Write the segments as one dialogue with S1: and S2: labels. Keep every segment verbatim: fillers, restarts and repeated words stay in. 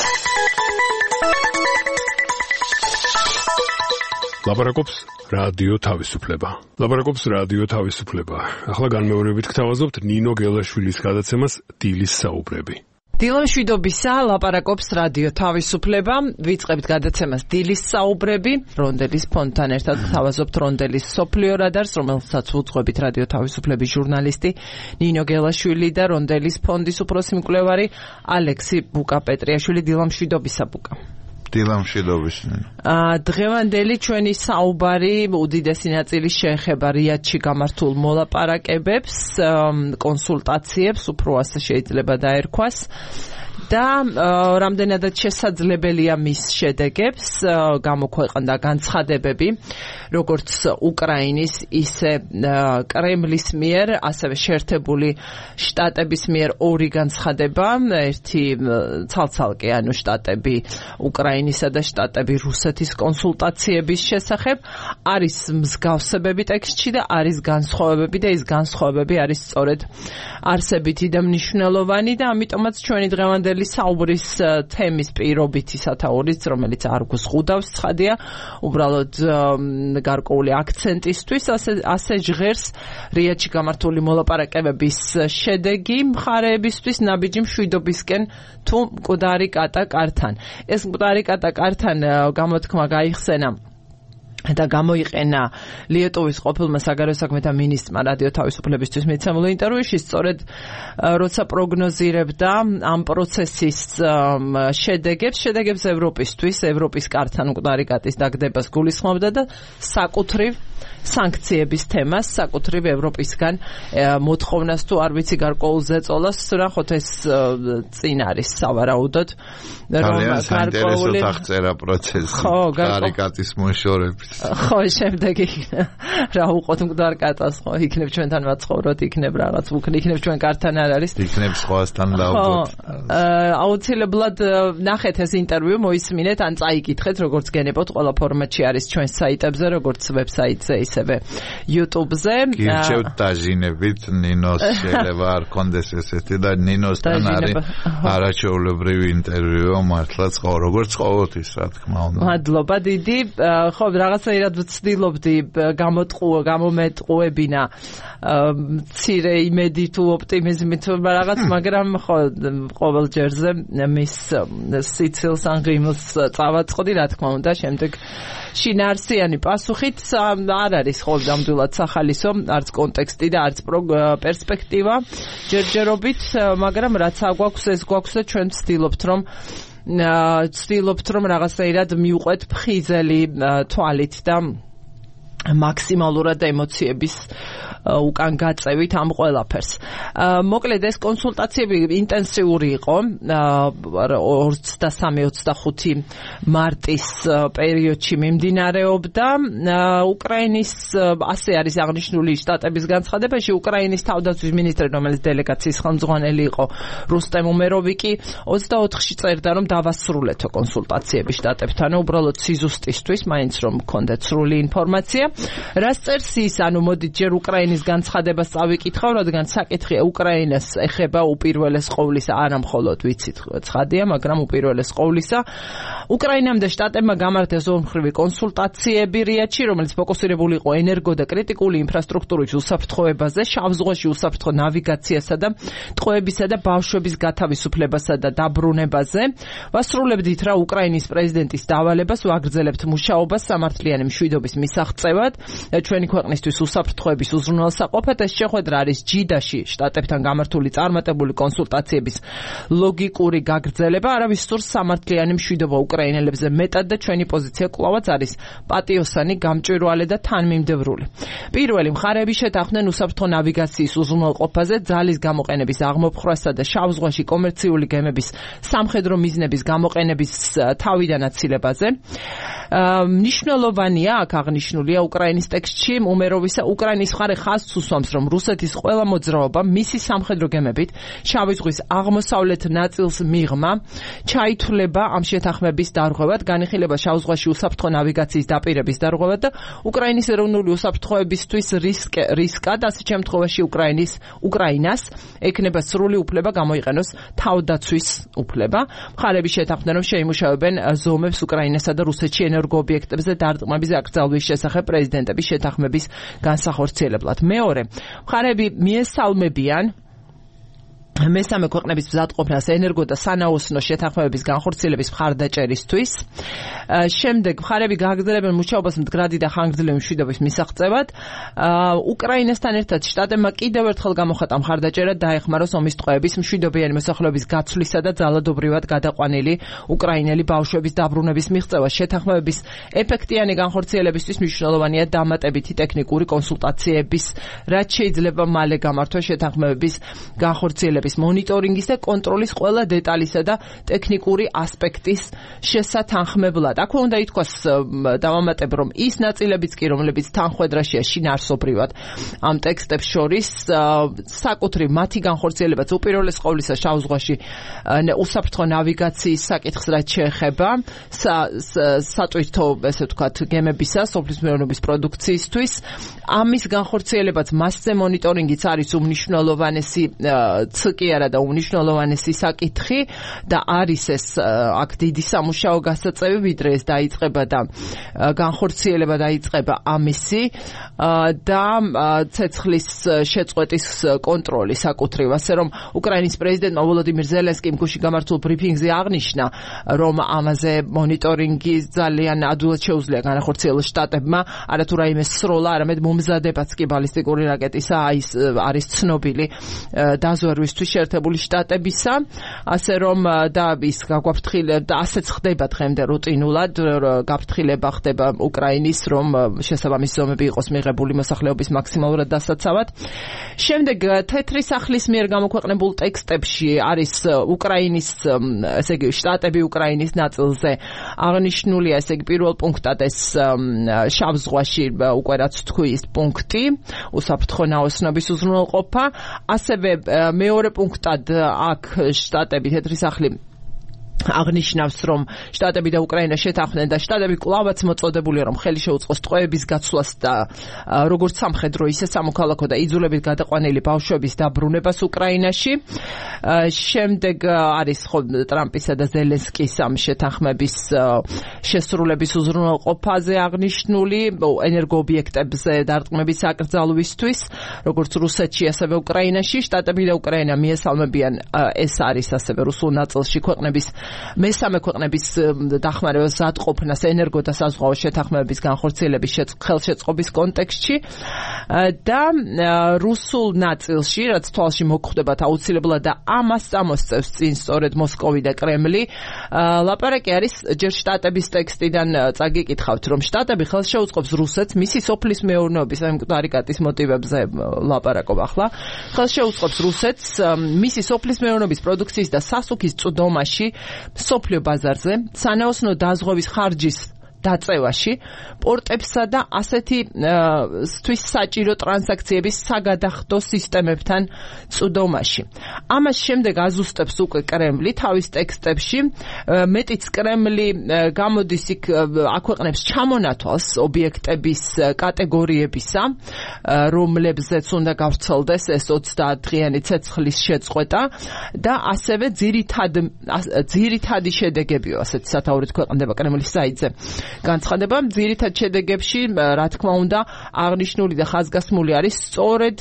S1: ლაპარაკობს რადიო თავისუფლება. ლაპარაკობს რადიო თავისუფლება. ახლა განმეორებით გთავაზობთ ნინო გელაშვილის გადაცემას დილის საუბრები.
S2: დილა მშვიდობისა, ლაპარაკობს რადიო თავისუფლება. ვიწყებთ გადაცემას დილის საუბრები. რონდელის ფონდთან ერთად გთავაზობთ რონდელის სოფლიო რადარს, რომელსაც უძღვებით რადიო თავისუფლების ჟურნალისტი ნინო გელაშვილი და რონდელის ფონდის უფროსი მკვლევარი ალექსი ბუკა-პეტრიაშვილი. დილა მშვიდობისა, ბუკა.
S3: დილამშვიდობისა.
S2: დღევანდელი ჩვენი საუბარი უდიდესი ნაწილი შეეხება რიადში გამართულ მოლაპარაკებებს, კონსულტაციებს, უფრო ასე შეიძლება დაერქვას. და რამდენადაც შესაძლებელია მის შედეგებს გამოქვეყნდა განცხადებები როგორც უკრაინის ისე კრემლის მიერ, ასევე შეერთებული შტატების მიერ ორი განცხადება, ერთი ცალ-ცალკე, ანუ შტატები უკრაინისა და შტატები რუსეთის კონსულტაციების შესახებ, არის მსგავსებები ტექსტში და არის განსხვავებები და ეს განსხვავებები არის სწორედ არსებითი და მნიშვნელოვანი და ამიტომაც ჩვენი დღევანდელი საუბრის თემის პირობითი სათაურიც, რომელიც არ გუზღუდავს, ცხადია, უბრალოდ გარკვეული აქცენტისთვის, ასე ასე ჟღერს რიადში გამართული მოლაპარაკებების შედეგი მხარეებისთვის ნაბიჯი მშვიდობისკენ თუ მკვდარი კატა კართან. ეს მკვდარი კატა კართან გამოთქმა გაიხსენა და გამოიყენა ლიეტოვის ყოფილმა საგარეო საქმეთა მინისტრმა რადიო თავისუფლებისთვის მიცემულ ინტერვიუში, სწორედ როცა პროგნოზირებდა ამ პროცესის შედეგებს, შედეგებს ევროპისთვის, ევროპის კართან მკვდარი კატის დაგდებას გულისხმობდა და საკუთრივ სანქციების თემას, საკუთრივ ევროპისგან მოთხოვნას თუ არ ვიცი გარკვეულ ზეწოლას, ნახოთ ეს წინ არის სავარაუდოდ,
S3: რომ გარკვეული აღწერა პროცესი მკვდარი კატის მოშორებით.
S2: ხო, შემდეგ რა უყოთ მკვდარ კატას, ხო, იქნებ ჩვენთან ვაცხოვროთ, იქნებ რაღაც უქნი, იქნებ ჩვენ კართან არ არის.
S3: იქნებ სხვასთან დავუძოთ.
S2: აუცილებლად ნახეთ ეს ინტერვიუ, მოისმინეთ, ან წაიკითხეთ, როგორც გენებოთ, ყველა ფორმატში არის ჩვენ საიტებზე, როგორც ვებსაიტზე, ისევე YouTube-ზე.
S3: გირჩევთ დაჟინებით, ნინოს შეიძლება არ კონდეს ესეთი და ნინოსთან არის არაჩვეულებრივი ინტერვიუ, მართლაც ხო, როგორც ყოველთვის, რა თქმა უნდა.
S2: მადლობა დიდი. ხო, რაღაცაირად ვცდილობდი გამოტყუო, გამომეტყუებინა მცირე იმედი თუ ოპტიმიზმით რაღაც, მაგრამ ხო, ყოველ ჯერზე მის სიცილს ან ღიმილს წავაწყდი, რა თქმა უნდა, შემდეგ შინაარსიანი პასუხით არ არის ხო ნამდვილად სახალისო, არც კონტექსტი და არც პერსპექტივა ჯერჯერობით, მაგრამ რაც აგვაქვს, ეს გვაქვს და ჩვენ ვცდილობთ რომ ვცდილობთ რომ რაღაცაირად მივყვეთ ფხიზელი თვალით და მაქსიმალურად ემოციების უკან გაწევით ამ ყველაფერს. მოკლედ ეს კონსულტაციები ინტენსიური იყო ოცდასამი ოცდახუთი მარტის პერიოდში მიმდინარეობდა. უკრაინის ასე არის აღნიშნული შტატების განცხადებაში, უკრაინის თავდაცვის მინისტრი, რომელიც დელეგაციის ხელმძღვანელი იყო, რუსტემ უმეროვი კი ოცდაოთხში წერდა, რომ დავასრულეთო კონსულტაციები შტატებთან, უბრალოდ სიზუსტისთვის, მაინც რომ გქონდეთ სრული ინფორმაცია. რას წერს ის, ანუ მოდით ჯერ უკრაინის განცხადებას წავიკითხავ, რადგან საკითხია უკრაინას ეხება უპირველეს ყოვლისა, არა მხოლოდ ვიცით ცხადია, მაგრამ უპირველეს ყოვლისა უკრაინამ და შტატებმა გამართეს ორმხრივი კონსულტაციები რიადში, რომელიც ფოკუსირებული იყო ენერგო და კრიტიკული ინფრასტრუქტურის უსაფრთხოებაზე, შავ ზღვაში უსაფრთხო ნავიგაციასა და ტყვეებისა და ბავშვების გათავისუფლებასა და დაბრუნებაზე. ვასრულებდით რა უკრაინის პრეზიდენტის დავალებას, ვაგრძელებთ მუშაობას სამართლიანი მშვიდობის მისაღწევად, ჩვენი ქვეყნისთვის უსაფრთხოების უზრუნველსაყოფად. ეს შეხვედრა არის ჯიდაში შტატებთან გამართული წარმატებული კონსულტაციების ლოგიკური გაგრძელება. არავის სურს სამართლიანი მშვიდობა უკრაინელებზე მეტად და ჩვენი პოზიცია კვლავაც არის პატიოსანი, გამჭვირვალე და თანმიმდევრული. პირველი მხარეები შეთანხმდნენ უსაფრთხო ნავიგაციის უზრუნველყოფაზე, ძალის გამოყენების აღმოფხვრასა და შავ ზღვაში კომერციული გემების სამხედრო მიზნების გამოყენების თავიდან აცილებაზე. მნიშვნელოვანია აქ აღნიშნულია უკრაინის ტექსტში უმეროვისა უკრაინის მხარე ხაზს უსვამს, რომ რუსეთის ყველა მოძრაობა მისი სამხედრო გემებით შავი ზღვის აღმოსავლეთ ნაწილს მიღმა ჩაითვლება ამ შეთანხმების დარღვევად, განიხილება შავ ზღვაში უსაფრთხო ნავიგაციის დაპირების დარღვევად და უკრაინის ეროვნული უსაფრთხოებისთვის რისკად, ასეთ შემთხვევაში უკრაინის უკრაინას ექნება სრული უფლება გამოიყენოს თავდაცვის უფლება. მხარები შეთანხმდნენ, რომ შეიმუშავებენ ზომებს უკრაინასა და რუსეთში ენერგოობიექტებზე დარტყმების აკრძალვის შესახებ პრეზიდენტების შეთანხმების განსახორციელებლად. მეორე, მხარები მიესალმებიან მესამე ქვეყნების მზადყოფნას ენერგო და სანაოსნო შეთანხმებების განხორციელების მხარდაჭერისთვის. შემდეგ მხარები გააგრძელებენ მუშაობას მდგრადი და ხანგრძლივი მშვიდობის მისაღწევად. უკრაინასთან ერთად შტატებმა კიდევ ერთხელ გამოხატა მხარდაჭერა დაეხმაროს ომის ტყვეების, მშვიდობიანი მოსახლეობის გაცვლისა და ძალადობრივად გადაყვანილი უკრაინელი ბავშვების დაბრუნების მიღწევა. შეთანხმებების ეფექტიანი განხორციელებისთვის მნიშვნელოვანია დამატებითი ტექნიკური კონსულტაციების, რაც შეიძლება მალე გამართვა შეთანხმებების განხორციელების მონიტორინგის და კონტროლის ყველა დეტალისა და ტექნიკური ასპექტის შესათანხმებლად. აქვე უნდა ითქვას, დავამატებ, რომ ის ნაწილებიც კი, რომლებიც თანხმედრაშია შინაარსობრივად ამ ტექსტებს შორის, საკუთრივ მათი განხორციელებაც უპირველეს ყოვლისა შავ ზღვაში უსაფრთხო ნავიგაციის საკითხს რაც შეეხება სატვირთო, ესე ვთქვათ, გემებისა, სოფლის მეურნეობის პროდუქციისთვის. ამის განხორციელებაც მასზე მონიტორინგიც არის უმნიშვნელოვანესი კი არა და უმნიშვნელოვანესი საკითხი და არის ეს აქ დიდი სამუშაო გასაწევი, ვიდრე ეს დაიწყება და განხორციელება დაიწყება ამისი და ცეცხლის შეწყვეტის კონტროლი საკუთრივ, ასე რომ უკრაინის პრეზიდენტმა ვოლოდიმირ ზელენსკიმ გუშინ გამართულ ბრიფინგზე აღნიშნა, რომ ამაზე მონიტორინგი ძალიან ადვილად შეუძლია განახორციელოს შტატებმა, არათუ რაიმე სროლა, არამედ მომზადებაც კი ბალისტიკური რაკეტისა არის ცნობილი დაზვერვისთვის შეერთებული შტატებისა, ასე რომ და ის გაგვაფრთხილება და ასეც ხდება დღემდე რუტინულად, გაფრთხილება ხდება უკრაინის, რომ შესაბამისი ზომები იყოს მიღებული მოსახლეობის მაქსიმალურად დასაცავად. შემდეგ თეთრი სახლის მიერ გამოქვეყნებულ ტექსტებში არის უკრაინის, ესე იგი შტატები უკრაინის ნაწილზე აღნიშნულია, ესე იგი პირველ პუნქტად ეს შავ ზღვაში უკვე რაც თქვი ის პუნქტი, უსაფრთხო ნაოსნობის უზრუნველყოფა, ასევე მეორე პუნქტად აქ შტატები თეთრი სახლი აღნიშნავს, რომ შტატები და უკრაინა შეთანხმდნენ და შტატები კვლავაც მოწოდებულია, რომ ხელი შეუწყოს ტყვეების გაცვლას და როგორც სამხედრო, ისე სამოქალაქო და იძულებით გადაყვანილი ბავშვების დაბრუნებას უკრაინაში. შემდეგ არის ხო ტრამპისა და ზელენსკის ამ შეთანხმების შესრულების უზრუნველყოფაზე აღნიშნული, ენერგოობიექტებზე დარტყმების აკრძალვისთვის, როგორც რუსეთში, ასევე უკრაინაში. შტატები და უკრაინა მიესალმებიან, ეს არის ასევე რუსულ ნაწილში ქვეყნების მესამე ქვეყნების დახმარებას ზადყოფნას ენერგო და საზღვაო შეთანხმებების განხორციელების ხელშეწყობის კონტექსტში და რუსულ ნაწილში, რაც თვალში მოგხვდებათ აუცილებლად და ამას წამოსწევს წინ სწორედ მოსკოვი და კრემლი, ლაპარაკი არის ჯერ შტატების ტექსტიდან წაგიკითხავთ, რომ შტატები ხელშეუწყობს რუსეთს მისი სოფლის მეურნეობის ამ მკვდარი კატის მოტივებზე ლაპარაკობ ახლა, ხელშეუწყობს რუსეთს მისი სოფლის მეურნეობის პროდუქციის და სასუქის წვდომაში სოფლიო ბაზარზე, სანაოსნო დაზღვევის ხარჯის დაწევაში, პორტებსა და ასეთი თვის საჭირო ტრანზაქციების საგადახდო სისტემებთან წვდომაში. ამას შემდეგ აზუსტებს უკვე კრემლი თავის ტექსტებში, მეტიც კრემლი გამოდის იქ აქვეყნებს ჩამონათვალს ობიექტების კატეგორიებისა, რომლებზეც უნდა გავრცელდეს ეს ოცდაათდღიანი ცეცხლის შეწყვეტა და ასევე ძირითად ძირითადი შედეგებიო, ასეთ სათაურით ქვეყნდება კრემლის საიტზე. განცხადება ძირითად შედეგებში, რა თქმა უნდა, აღნიშნული და ხაზგასმული არის სწორედ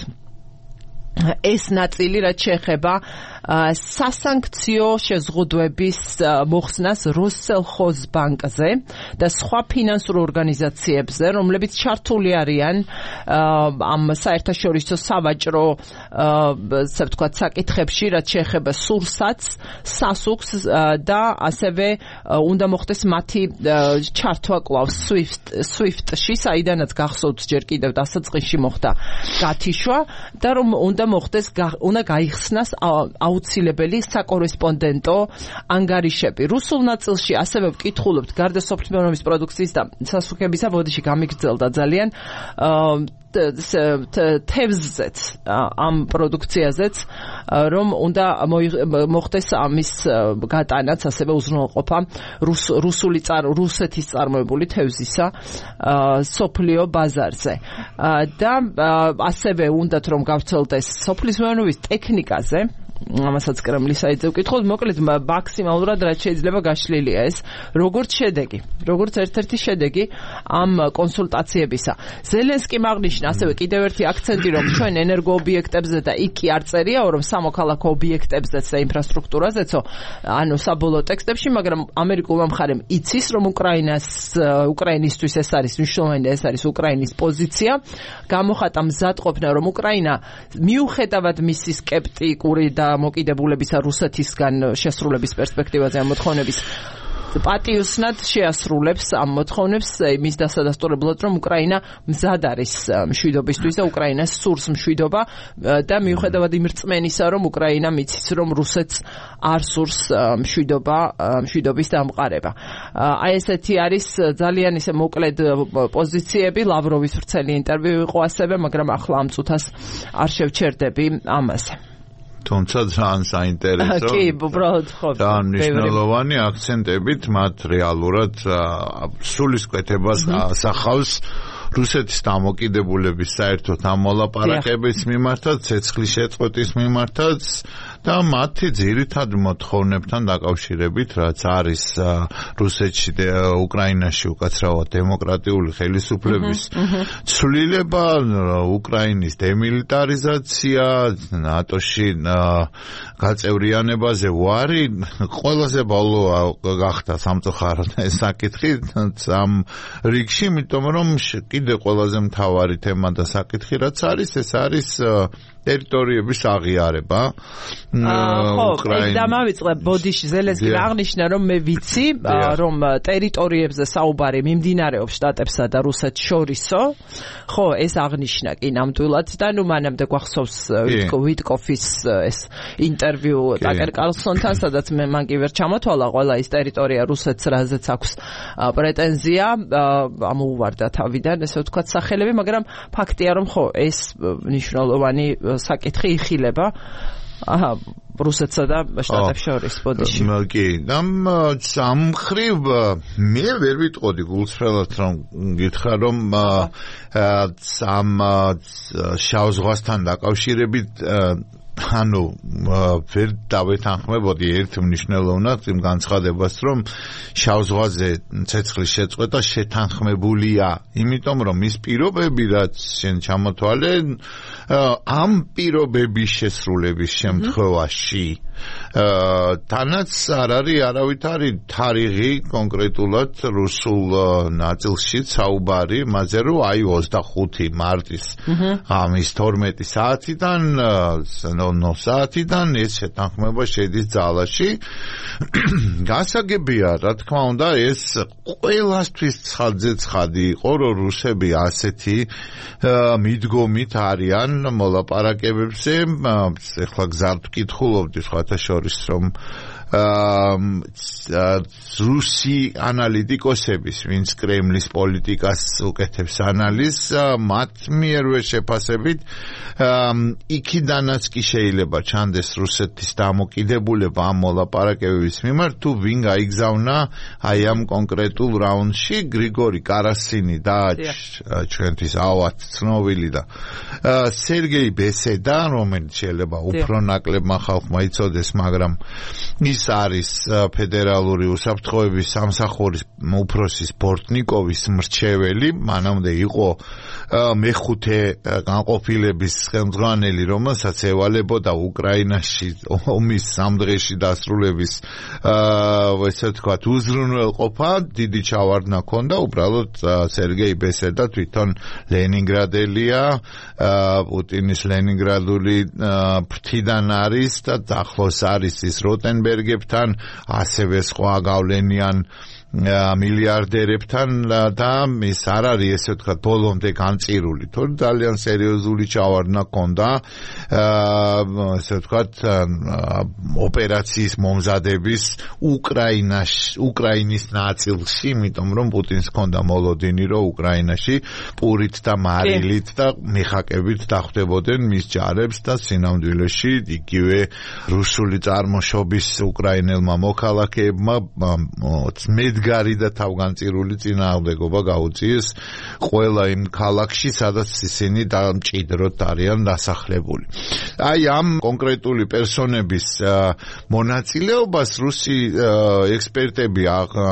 S2: ეს ნაწილი, რაც შეეხება სასანქციო შეზღუდვების მოხსნას როსელხოზბანკზე და სხვა ფინანსურ ორგანიზაციებზე, რომლებიც ჩართული არიან ამ საერთაშორისო სავაჭრო, ასე ვთქვათ, საკითხებში, რაც შეეხება სურსათს, სასუქს და ასევე უნდა მოხდეს მათი ჩართვა კვლავ SWIFT-ში, საიდანაც გახსოვთ ჯერ კიდევ დასაწყისში მოხდა გათიშვა და რომ უნდა მოხდეს, უნდა გაიხსნას აუცილებელი საკორესპონდენტო ანგარიშები. რუსულ ნაწილში ასევე ვკითხულობთ გარდა სოფლის მეურნეობის პროდუქციის და სასუქებისა, ბოდიში გამიგრძელდა ძალიან თევზზეც ამ პროდუქციაზეც რომ უნდა მოხდეს ამის გატანაც ასევე უზრუნველყოფა რუსული რუსეთის წარმოებული თევზისა სოფლიო ბაზარზე და ასევე უნდათ რომ გავრცელდეს სოფლის მეურნეობის ტექნიკაზე ამასაც კრემლის საიტზე ვკითხოთ, მოკლედ მაქსიმალურად რაც შეიძლება გაშლილია ეს როგორც შედეგი, როგორც ერთ-ერთი შედეგი ამ კონსულტაციებისა. ზელენსკიმ აღნიშნა ასევე კიდევ ერთი აქცენტი, რომ ჩვენ ენერგოობიექტებზე და იქ კი არ წერია, რომ სამოქალაქო ობიექტებზეც და ინფრასტრუქტურაზეცო, ანუ საბოლოო ტექსტებში, მაგრამ ამერიკულმა მხარემ იცის, რომ უკრაინას უკრაინისთვის ეს არის მნიშვნელოვანი და ეს არის უკრაინის პოზიცია. გამოხატა მზადყოფნა, რომ უკრაინა მიუხედავად მისი სკეპტიკური და მოკიდებულებისა რუსეთისგან შესრულების პერსპექტივაზე ამ მოთხოვნების პატიოსნად შეასრულებს ამ მოთხოვნებს იმის დასადასტურებლად, რომ უკრაინა მზად არის მშვიდობისთვის და უკრაინას სურს მშვიდობა და მიუხედავად იმ რწმენისა, რომ უკრაინა მიცის, რომ რუსეთს არ სურს მშვიდობა, მშვიდობის დამყარება. აი ესეთი არის ძალიან ისე მოკლედ პოზიციები, ლავროვის ვრცელი ინტერვიუ იყო ასევე, მაგრამ ახლა ამ წუთას არ შევჩერდები ამაზე.
S3: თუმცა ძალიან საინტერესო
S2: კი, უბრალოდ ხო.
S3: ძალიან მნიშვნელოვანი აქცენტებით მათ რეალურად სულისკვეთებას ასახავს რუსეთის დამოკიდებულების საერთოდ ამ მოლაპარაკების მიმართაც, ცეცხლის შეწყვეტის მიმართაც და მათი ძირითად მოთხოვნებთან დაკავშირებით, რაც არის რუსეთში და უკრაინაში უკაცრავად დემოკრატიული ხელისუფლების ცვლილება, უკრაინის დემილიტარიზაცია, ნატოში გაწევრიანებაზე ვარი, ყველაზე ბოლო გახდა სამწუხაროდ ეს საკითხი ამ რიგში, იმიტომ რომ კიდე ყველაზე მთავარი თემა და საკითხი რაც არის, ეს არის ტერიტორიების აღიარება.
S2: ხო, ეს დამავიწყე ბოდიში ზელენსკიმ აღნიშნა, რომ მე ვიცი, რომ ტერიტორიებზე საუბარი მიმდინარეობს შტატებსა და რუსეთს შორისო. ხო, ეს აღნიშნა კი ნამდვილად და ნუ მანამდე გვახსოვს ვიტკოფის ეს ინტერვიუ ტაკერ კარლსონთან, სადაც მე მან კი ვერ ჩამოთვალა ყველა ის ტერიტორია რუსეთს, რაზეც აქვს პრეტენზია, ამოუვარდა თავიდან, ესე ვთქვათ, სახელები, მაგრამ ფაქტია, რომ ხო, ეს მნიშვნელოვანი საკითხი იხილება აჰა რუსეთსა და შტატებს შორის ბოდიში.
S3: კი, ამ სამხრივ მე ვერ ვიტყოდი გულწრფელად რომ გითხრა რომ ამ შავ ზღვასთან დაკავშირებით ანუ ვერ დავეთანხმებოდი ერთ მნიშვნელოვნად იმ განცხადებას, რომ შავ ზღვაზე ცეცხლის შეწყვეტა შეთანხმებულია, იმიტომ რომ ის პირობები, რაც შენ ჩამოთვალე, ამ პირობების შესრულების შემთხვევაში თანაც არ არის არავითარი თარიღი კონკრეტულად რუსულ ნაწილში საუბარი, მასზე რომ აი ოცდახუთი მარტის ამის თორმეტი საათიდან ნო საათიდან ეს შეთანხმება შედის ძალაში. გასაგებია, რა თქმა უნდა, ეს ყველასთვის ცხადზე ცხადი იყო, რომ რუსები ასეთი მიდგომით არიან მოლაპარაკებებზე. ეხლა გზად ვკითხულობდი სხვათა შორის, რომ რუსი ანალიტიკოსების, ვინც კრემლის პოლიტიკას უკეთებს ანალიზს, მათ მიერვე შეფასებით იქიდანაც კი შეიძლება ჩანდეს რუსეთის დამოკიდებულება ამ მოლაპარაკებების მიმართ, თუ ვინ გაიგზავნა აი ამ კონკრეტულ რაუნდში, გრიგორი კარასინი და ჩვენთვის ავად ცნობილი და სერგეი ბესედა, რომელიც შეიძლება უფრო ნაკლებმა ხალხმა იცოდეს, მაგრამ ის არის ფედერალური უსაფრთხოების სამსახურის უფროსის ბორტნიკოვის მრჩეველი, მანამდე იყო მეხუთე განყოფილების ხელმძღვანელი, რომელსაც ევალებოდა უკრაინაში ომის სამ დღეში დასრულების ესე ვთქვათ უზრუნველყოფა, დიდი ჩავარდნა ჰქონდა, უბრალოდ სერგეი ბესედა თვითონ ლენინგრადელია, პუტინის ლენინგრადული ფრთიდან არის და ახლოს არის ის როტენბერგებთან, ასევე სხვა გავლენიან მილიარდერებთან და ის არ არის ესე ვთქვათ ბოლომდე განწირული, თორემ ძალიან სერიოზული ჩავარდნა ჰქონდა ესე ვთქვათ ოპერაციის მომზადების უკრაინაში, უკრაინის ნაწილში, იმიტომ რომ პუტინს ჰქონდა მოლოდინი, რომ უკრაინაში პურით და მარილით და მიხაკებით დახვდებოდნენ მის ჯარებს და სინამდვილეში იგივე რუსული წარმოშობის უკრაინელმა მოქალაქეებმა მედგარი და თავგანწირული წინააღმდეგობა გაუწიეს ყველა იმ ქალაქში, სადაც ისინი დამჭიდროდ არიან დასახლებული. აი ამ კონკრეტული პერსონების მონაწილეობას რუსი ექსპერტები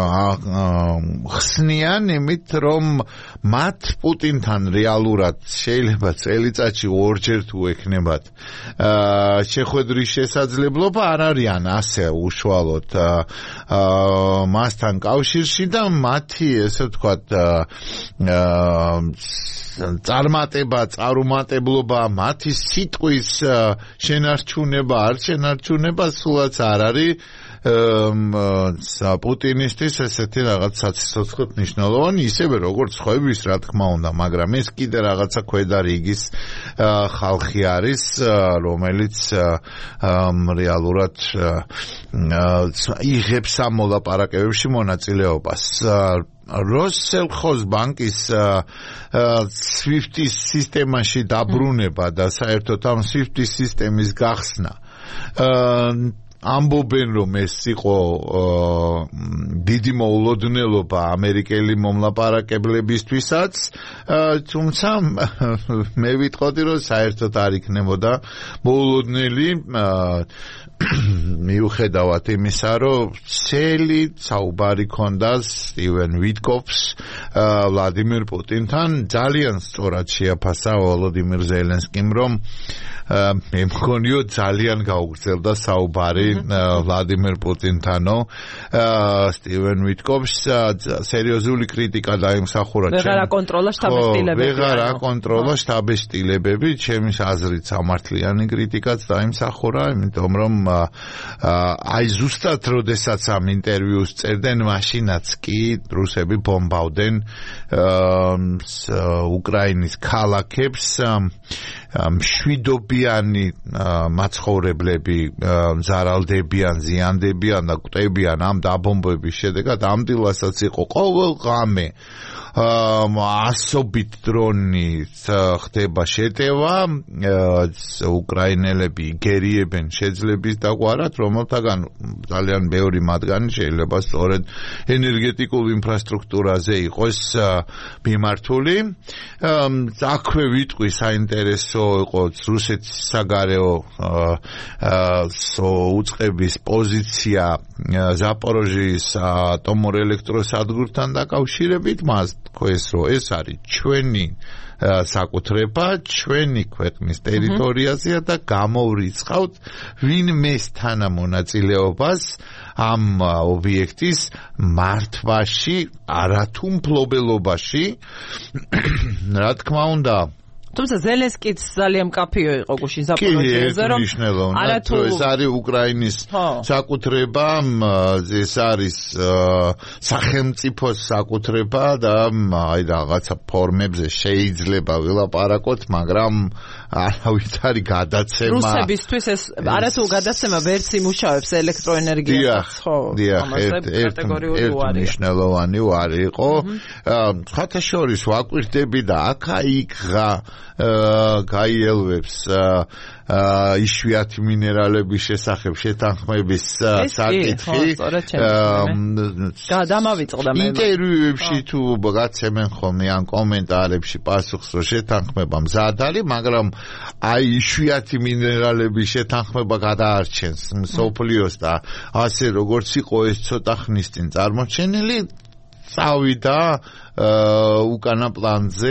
S3: ხსნიან იმით, რომ მათ პუტინთან რეალურად შეიძლება წელიწადში ორჯერ თუ ექნებათ შეხვედრის შესაძლებლობა არ არიან ასე უშუალოდ მასთან კავშირში და მათი ესე ვთქვათ წარმატება, წარუმატებლობა, მათი სიტყვის შენარჩუნება, არ შენარჩუნება სულაც არ არის პუტინისტის ესეთი რაღაც საციცოცხლოდ მნიშვნელოვანი, ისევე როგორც ხოების, რა თქმა უნდა, მაგრამ ეს კიდე რაღაცა ქვედა რიგის ხალხი არის, რომელიც რეალურად იღებს ამ მოლაპარაკებებში მონაწილეობას. როსელხოზბანკის SWIFT-ის სისტემაში დაბრუნება და საერთოდ ამ SWIFT-ის სისტემის გახსნა ამბობენ, რომ ეს იყო დიდი მოულოდნელობა ამერიკელი მომლაპარაკებლებისთვისაც, თუმცა მე ვიტყოდი, რომ საერთოდ არ იქნებოდა მოულოდნელი მიუხედავად იმისა, რომ ცელი საუბარი ჰქონდა სტივენ ვიტკოფს ვლადიმერ პუტინთან, ძალიან სწორად შეაფასა ვოლოდიმირ ზელენსკიმ, რომ მე მგონიო ძალიან გაუგრძელდა საუბარი ვლადიმერ პუტინთანო სტივენ ვიტკოფს სერიოზული კრიტიკა დაიმსახურა
S2: ჩემს ვეღარ აკონტროლა შტაბის-სტილებები
S3: ვეღარ აკონტროლა შტაბის-სტილებები ჩემის აზრით სამართლიანი კრიტიკაც დაიმსახურა, იმიტომ რომ აი ზუსტად როდესაც ამ ინტერვიუს წერდნენ მაშინაც კი რუსები ბომბავდნენ უკრაინის ქალაქებს მშვიდობიანი მაცხოვრებლები ზარალდებიან, ზიანდებიან და კვდებიან ამ დაბომბების შედეგად. ამდილასაც იყო ყოველ ღამე ასობით დრონი ხდება შეტევა, უკრაინელები იგერიებენ შეძლების დაგვარად, რომელთაგან ძალიან ბევრი მათგანი შეიძლება სწორედ ენერგეტიკულ ინფრასტრუქტურაზე იყოს მიმართული. აქვე ვიტყვი საინტერესო იყო რუსეთის საგარეო უწყების პოზიცია ზაპოროჟიის ატომურ ელექტროსადგურთან დაკავშირებით, მას თქვეს, რომ ეს არის ჩვენი საკუთრება, ჩვენი ქვეყნის ტერიტორიაზეა და გამოვრიცხავთ ვინმეს თანამონაწილეობას ამ ობიექტის მართვაში, არათუ მფლობელობაში. რა თქმა უნდა,
S2: თუმცა ზელენსკიც ძალიან მკაფიო იყო გუშინ ზაპოროჟიეზე, რომ
S3: არათუ ეს არის უკრაინის საკუთრება, ეს არის სახელმწიფოს საკუთრება და აი რაღაცა ფორმებზე შეიძლება ვილაპარაკოთ, მაგრამ არავის არის გადაცემა.
S2: რუსებისთვის ეს არათუ გადაცემა ვერც იმუშავებს ელექტროენერგიას, ხო?
S3: ერთ მნიშვნელოვანი ვარი იყო. სხვათა შორის ვაკვირდები და აქა-იქღა გაიელვებს იშვიათი მინერალების შესახებ შეთანხმების საკითხი.
S2: გადამავიწყდა მე.
S3: ინტერვიუებში თუ გაცემენ ხოლმე ან კომენტარებში პასუხს, რომ შეთანხმება მზად არის, მაგრამ აი იშვიათი მინერალების შეთანხმება გადაარჩენს მსოფლიოს და ასე როგორც იყო ეს ცოტა ხნის წინ წარმოჩენილი, წავიდა უკანა პლანზე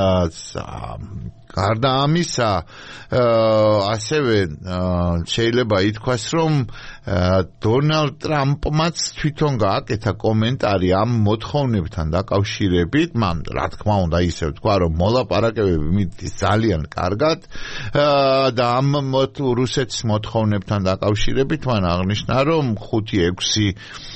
S3: გარდა ამისა ასევე შეიძლება ითქვას, რომ დონალდ ტრამპმაც თვითონ გააკეთა კომენტარი ამ მოთხოვნებთან დაკავშირებით, მან რა თქმა უნდა ისე ვთქვა, რომ მოლაპარაკებები მიდის ძალიან კარგად და ამ რუსეთის მოთხოვნებთან დაკავშირებით მან აღნიშნა, რომ ხუთი ექვსი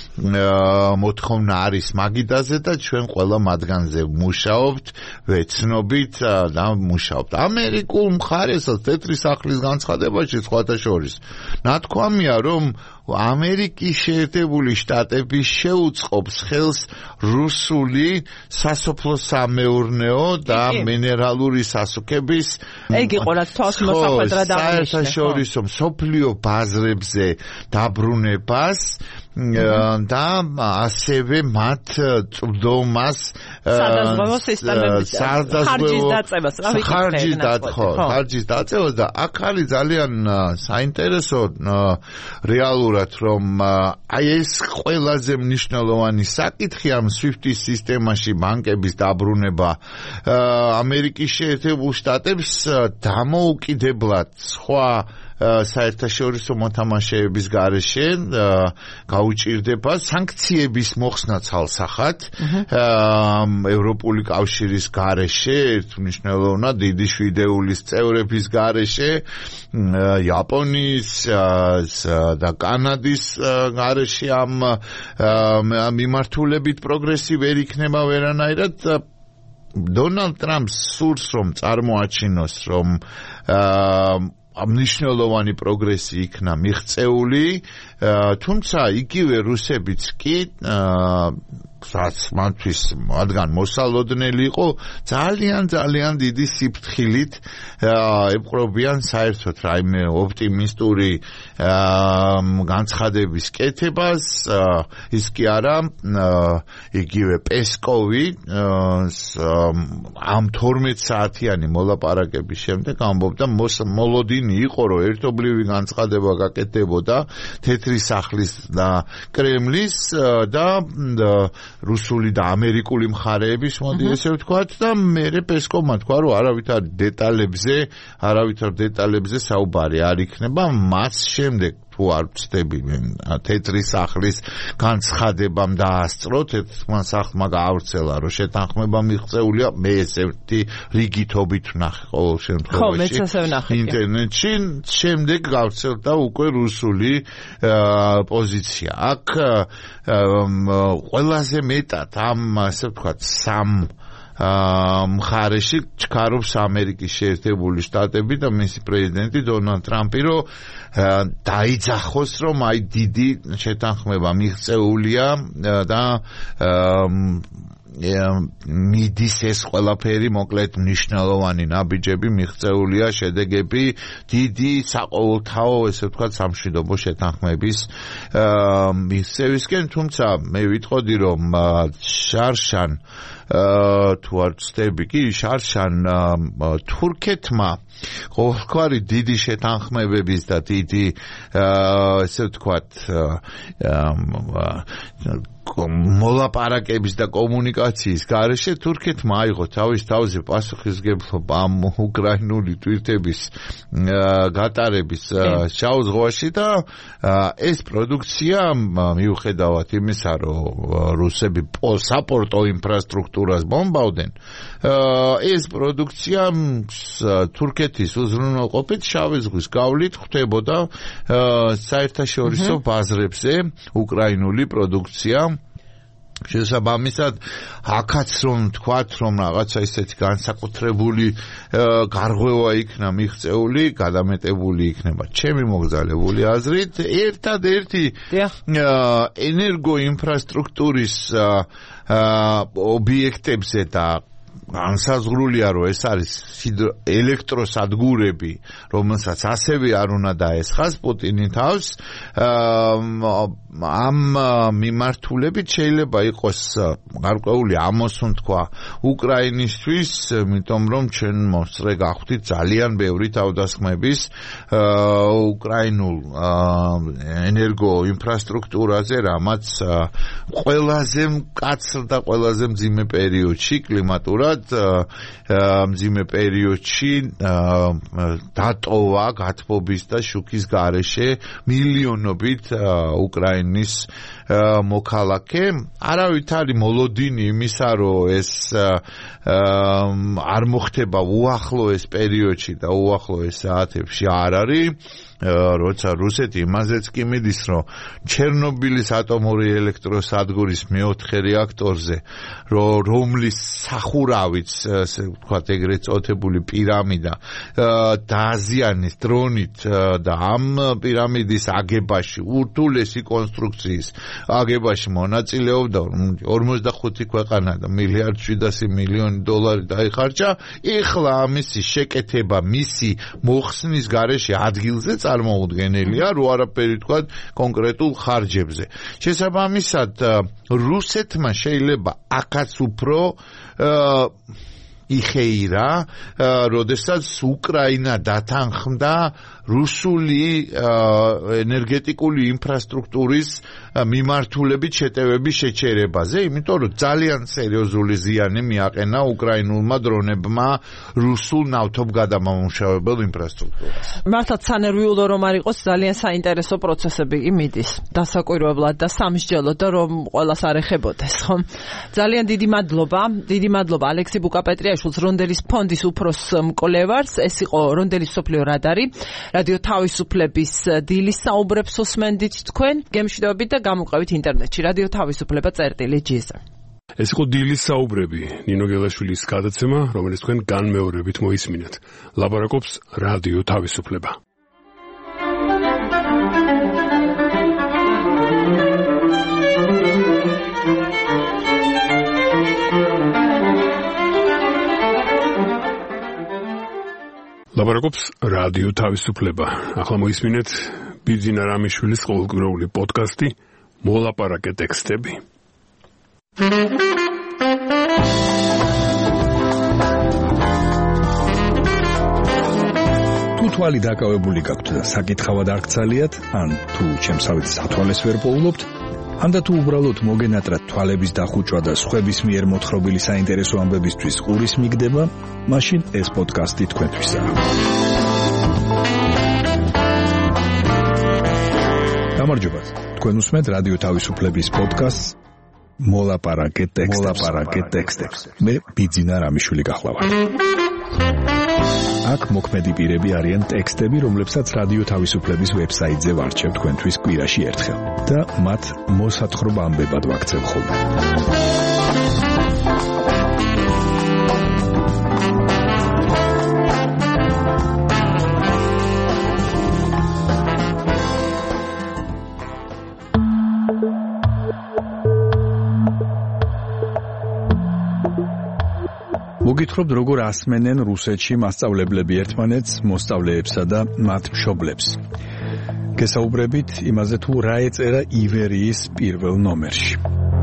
S3: მოთხოვნა არის მაგიდაზე და ჩვენ ყველა მათგანზე მუშაობთ, ვეცნობით და მუშაობთ. ამერიკულ მხარესაც თეთრი სახლის განცხადებაში სხვათა შორის ნათქვამია, რომ ამერიკის შეერთებული შტატები შეუწყობს ხელს რუსული სასოფლო-სამეურნეო და მინერალური სასუქების
S2: ეგ იყო რა თავს მოსახვედრად აღნიშნა
S3: საერთაშორისო მსოფლიო ბაზრებზე დაბრუნებას და ასევე მათ წვდომას
S2: სადაზღვევო სისტემების ხარჯის დაწევას რა
S3: ხარჯის დაწევას ხარჯის დაწევას და აქ არის ძალიან საინტერესო რეალურად რომ აი ეს ყველაზე მნიშვნელოვანი საკითხი ამ SWIFT-ის სისტემაში ბანკების დაბრუნება ამერიკის შეერთებულ შტატებს დამოუკიდებლად სხვა საერთაშორისო მოთამაშეების გარეშე გაუჭირდება სანქციების მოხსნა ცალსახად ევროპული კავშირის გარეშე ერთმნიშვნელოვნად დიდი შვიდეულის წევრების გარეშე იაპონიის და კანადის გარეშე ამ მიმართულებით პროგრესი ვერ იქნება ვერანაირად დონალდ ტრამპს სურს რომ წარმოაჩინოს რომ მნიშვნელოვანი პროგრესი იქნა მიღწეული, თუმცა იგივე რუსებიც კი რაც მათთვის მათგან მოსალოდნელი იყო, ძალიან ძალიან დიდი სიფრთხილით ეპყრობიან საერთოდ რაიმე ოპტიმისტური განცხადების კეთებას, ის კი არა იგივე პესკოვი ამ თორმეტ საათიანი მოლაპარაკების შემდეგ ამბობდა მოლოდინი იყო, რომ ერთობლივი განცხადება გაკეთდებოდა თეთრი სახლის და კრემლის და რუსული და ამერიკული მხარეების მოდი ესე ვთქვათ და მე პესკოვმა თქვა რომ არავითარ დეტალებზე არავითარ დეტალებზე საუბარი არ იქნება მას შემდეგ თუ არ ვწდები თეთრი სახლის განცხადებამ დაასწრო თეთრმა სახლმა გაავრცელა რომ შეთანხმება მიღწეულია მე ესეთი რიგითობით ვნახე ყოველ შემთხვევაში ინტერნეტში შემდეგ გავრცელდა უკვე რუსული პოზიცია აქ ყველაზე მეტად ამ ასე ვთქვათ სამ მხარეში ჩქარობს ამერიკის შეერთებული შტატები და მისი პრეზიდენტი დონალდ ტრამპი რომ დაიძახოს რომ აი დიდი შეთანხმება მიღწეულია და მიდის ეს ყველაფერი მოკლედ მნიშვნელოვანი ნაბიჯები მიღწეულია შედეგები დიდი საყოველთაო ესე ვთქვათ სამშვიდობო შეთანხმების მიღწევისკენ თუმცა მე ვიტყოდი რომ შარშან თუ არ ვწდები კი შარშან თურქეთმა ყოველგვარი დიდი შეთანხმებების და დიდი ესე ვთქვათ მოლაპარაკების და კომუნიკაციის გარეშე თურქეთმა აიღო თავის თავზე პასუხისმგებლობა ამ უკრაინული თვირთების გატარების შავ ზღვაში და ეს პროდუქცია მიუხედავად იმისა რომ რუსები საპორტო ინფრასტრუქტურას ბომბავდნენ ეს პროდუქცია თურქეთის უზრუნველყოფით შავი ზღვის გავლით ხდებოდა საერთაშორისო ბაზრებზე უკრაინული პროდუქცია შესაბამისად აქაც რომ თქვათ რომ რაღაცა ისეთი განსაკუთრებული გარღვევა იქნა მიღწეული გადამეტებული იქნება ჩემი მოგზალებული აზრით ერთადერთი ენერგოინფრასტრუქტურის ობიექტებზე და განსაზღვრულია რომ ეს არის ელექტროსადგურები რომელსაც ასევე არ უნდა დაესხას პუტინი თავს ამ მიმართულებით შეიძლება იყოს გარკვეული ამოსუნთქვა უკრაინისთვის იმიტომ რომ ჩვენ მოსწრე გახვდით ძალიან ბევრი თავდასხმების უკრაინულ ენერგო ინფრასტრუქტურაზე რამაც ყველაზე მკაცრ და ყველაზე მძიმე პერიოდში კლიმატურად ნამდვილად მძიმე პერიოდში დატოვა გათბობის და შუქის გარეშე მილიონობით უკრაინის მოქალაქე. არავით არის მოლოდინი იმისა, რომ ეს არ მოხდება უახლოეს პერიოდში და უახლოეს საათებში არ არის. როცა რუსეთი იმაზეც კი მიდის, რომ ჩერნობილის ატომური ელექტროსადგურის მეოთხე რეაქტორზე, რომლის სახურავიც, ასე ვთქვათ, ეგრეთ წოდებული პირამიდა დააზიანეს დრონით და ამ პირამიდის აგებაში, ურთულესი კონსტრუქციის აგებაში მონაწილეობდა ორმოცდახუთი ქვეყანა და მილიარდ შვიდასი მილიონი დოლარი დაიხარჯა. ეხლა ამისი შეკეთება მისი მოხსნის გარეშე ადგილზე წარმოუდგენელია, რო არაფერი თქვა კონკრეტულ ხარჯებზე. შესაბამისად, რუსეთმა შეიძლება აქაც უფრო იხეირა, როდესაც უკრაინა დათანხმდა რუსული ენერგეტიკული ინფრასტრუქტურის მიმართულებით შეტევების შეჩერებაზე, იმიტომ რომ ძალიან სერიოზული ზიანი მიაყენა უკრაინულმა დრონებმა რუსულ ნავთობგადამამუშავებელ ინფრასტრუქტურას.
S2: მართლაც სანერვიულო რომ არ იყოს, ძალიან საინტერესო პროცესები კი მიდის დასაკვირვებლად და სამსჯელოდ და რომ ყველას არ ეხებოდეს, ხო? ძალიან დიდი მადლობა, დიდი მადლობა ალექსი ბუკაპეტრიაშვილს, რონდელის ფონდის უფროს მკვლევარს. ეს იყო რონდელის სოფლიო რადარი. რადიო თავისუფლების დილის საუბრებს უსმენდით თქვენ, გემშვიდობით და გამოყევით ინტერნეტში რადიო თავისუფლება წერტილი ჯი-ზე.
S1: ეს იყო დილის საუბრები, ნინო გელაშვილის გადაცემა, რომელიც თქვენ განმეორებით მოისმინეთ. ლაპარაკობს რადიო თავისუფლება. ლაპარაკობს რადიო თავისუფლება. ახლა მოისმინეთ ბიძინა რამიშვილის ყოველკვირეული პოდკასტი მოლაპარაკე ტექსტები.
S4: თუ თვალი დაკავებული გაქვთ და საკითხავად არ გცალიათ, ან თუ ჩემსავით სათვალეს ვერ პოულობთ, ან და თუ უბრალოდ მოგენატრათ თვალების დახუჭვა და სხვების მიერ მოთხრობილი საინტერესო ამბებისთვის ყურის მიგდება, მაშინ ეს პოდკასტი თქვენთვისაა. გამარჯობათ. თქვენ უსმენთ რადიო თავისუფლების პოდკასტს მოლაპარაკე ტექსტებს. მოლაპარაკე ტექსტებს. მე ბიძინა რამიშვილი გახლავართ. აქ მოქმედი პირები არიან ტექსტები, რომლებსაც რადიო თავისუფლების ვებსაიტზე ვარჩევ თქვენთვის კვირაში ერთხელ და მათ მოსათხრობამდებად ვაქცევ ხოლმე. მოგითხრობთ, როგორ ასმენენ რუსეთში მასწავლებლები ერთმანეთს, მოსწავლეებსა და მათ მშობლებს. გესაუბრებით იმაზე, თუ რა ეწერა ივერიის პირველ ნომერში.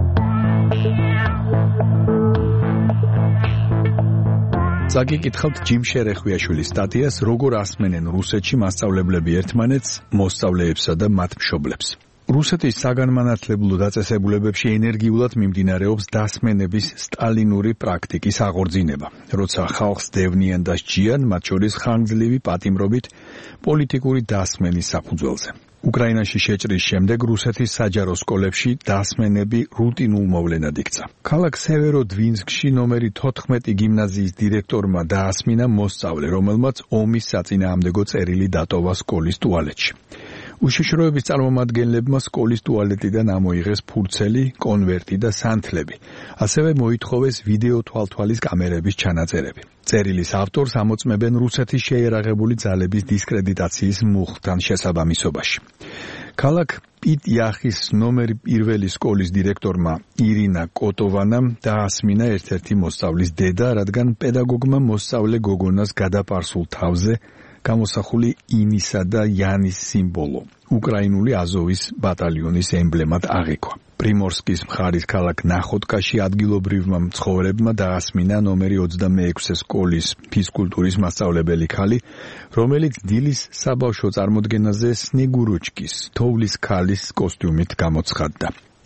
S4: წაგიკითხავთ ჯიმ შერეხვიაშვილის სტატიას, როგორ ასმენენ რუსეთში მასწავლებლები ერთმანეთს, მოსწავლეებსა და მათ მშობლებს. რუსეთის საგანმანათლებლო დაწესებულებებში ენერგიულად მიმდინარეობს დასმენების სტალინური პრაქტიკის აღორძინება, როცა ხალხს დევნიან და სჯიან, მათ შორის ხანგრძლივი პატიმრობით პოლიტიკური დასმენის საფუძველზე. უკრაინაში შეჭრის შემდეგ რუსეთის საჯარო სკოლებში დასმენები რუტინულ მოვლენად იქცა. ქალაქ სევეროდვინსკში ნომერი თოთხმეტი გიმნაზიის დირექტორმა დაასმინა მოსწავლე, რომელმაც ომის საწინააღმდეგო წერილი დატოვა სკოლის ტუალეტში. უშიშროების წარმომადგენლებმა სკოლის ტუალეტიდან ამოიღეს ფურცელი, კონვერტი და სანთლები. ასევე მოითხოვეს ვიდეო თვალთვალის კამერების ჩანაწერები. წერილის ავტორს ამოწმებენ რუსეთის შეიარაღებული ძალების დისკრედიტაციის მუხტთან შესაბამისობაში. ქალაქ პიტ-იახის ნომერი პირველი სკოლის დირექტორმა ირინა კოტოვანამ დაასმინა ერთ-ერთი მოსწავლის დედა, რადგან პედაგოგმა მოსწავლე გოგონას გადაპარსულ თავზე გამოსახული ინისა და იანის სიმბოლო, უკრაინული აზოვის ბატალიონის ემბლემად აღიქვა. პრიმორსკის მხარის ქალაქ ნახოტკაში ადგილობრივმა მცხოვრებმა დაასმინა ნომერი ოცდამეექვსე სკოლის ფიზკულტურის მასწავლებელი ქალი, რომელიც დილის საბავშვო წარმოდგენაზე სნეგუროჩკის, თოვლის ქალის კოსტიუმით გამოცხადდა.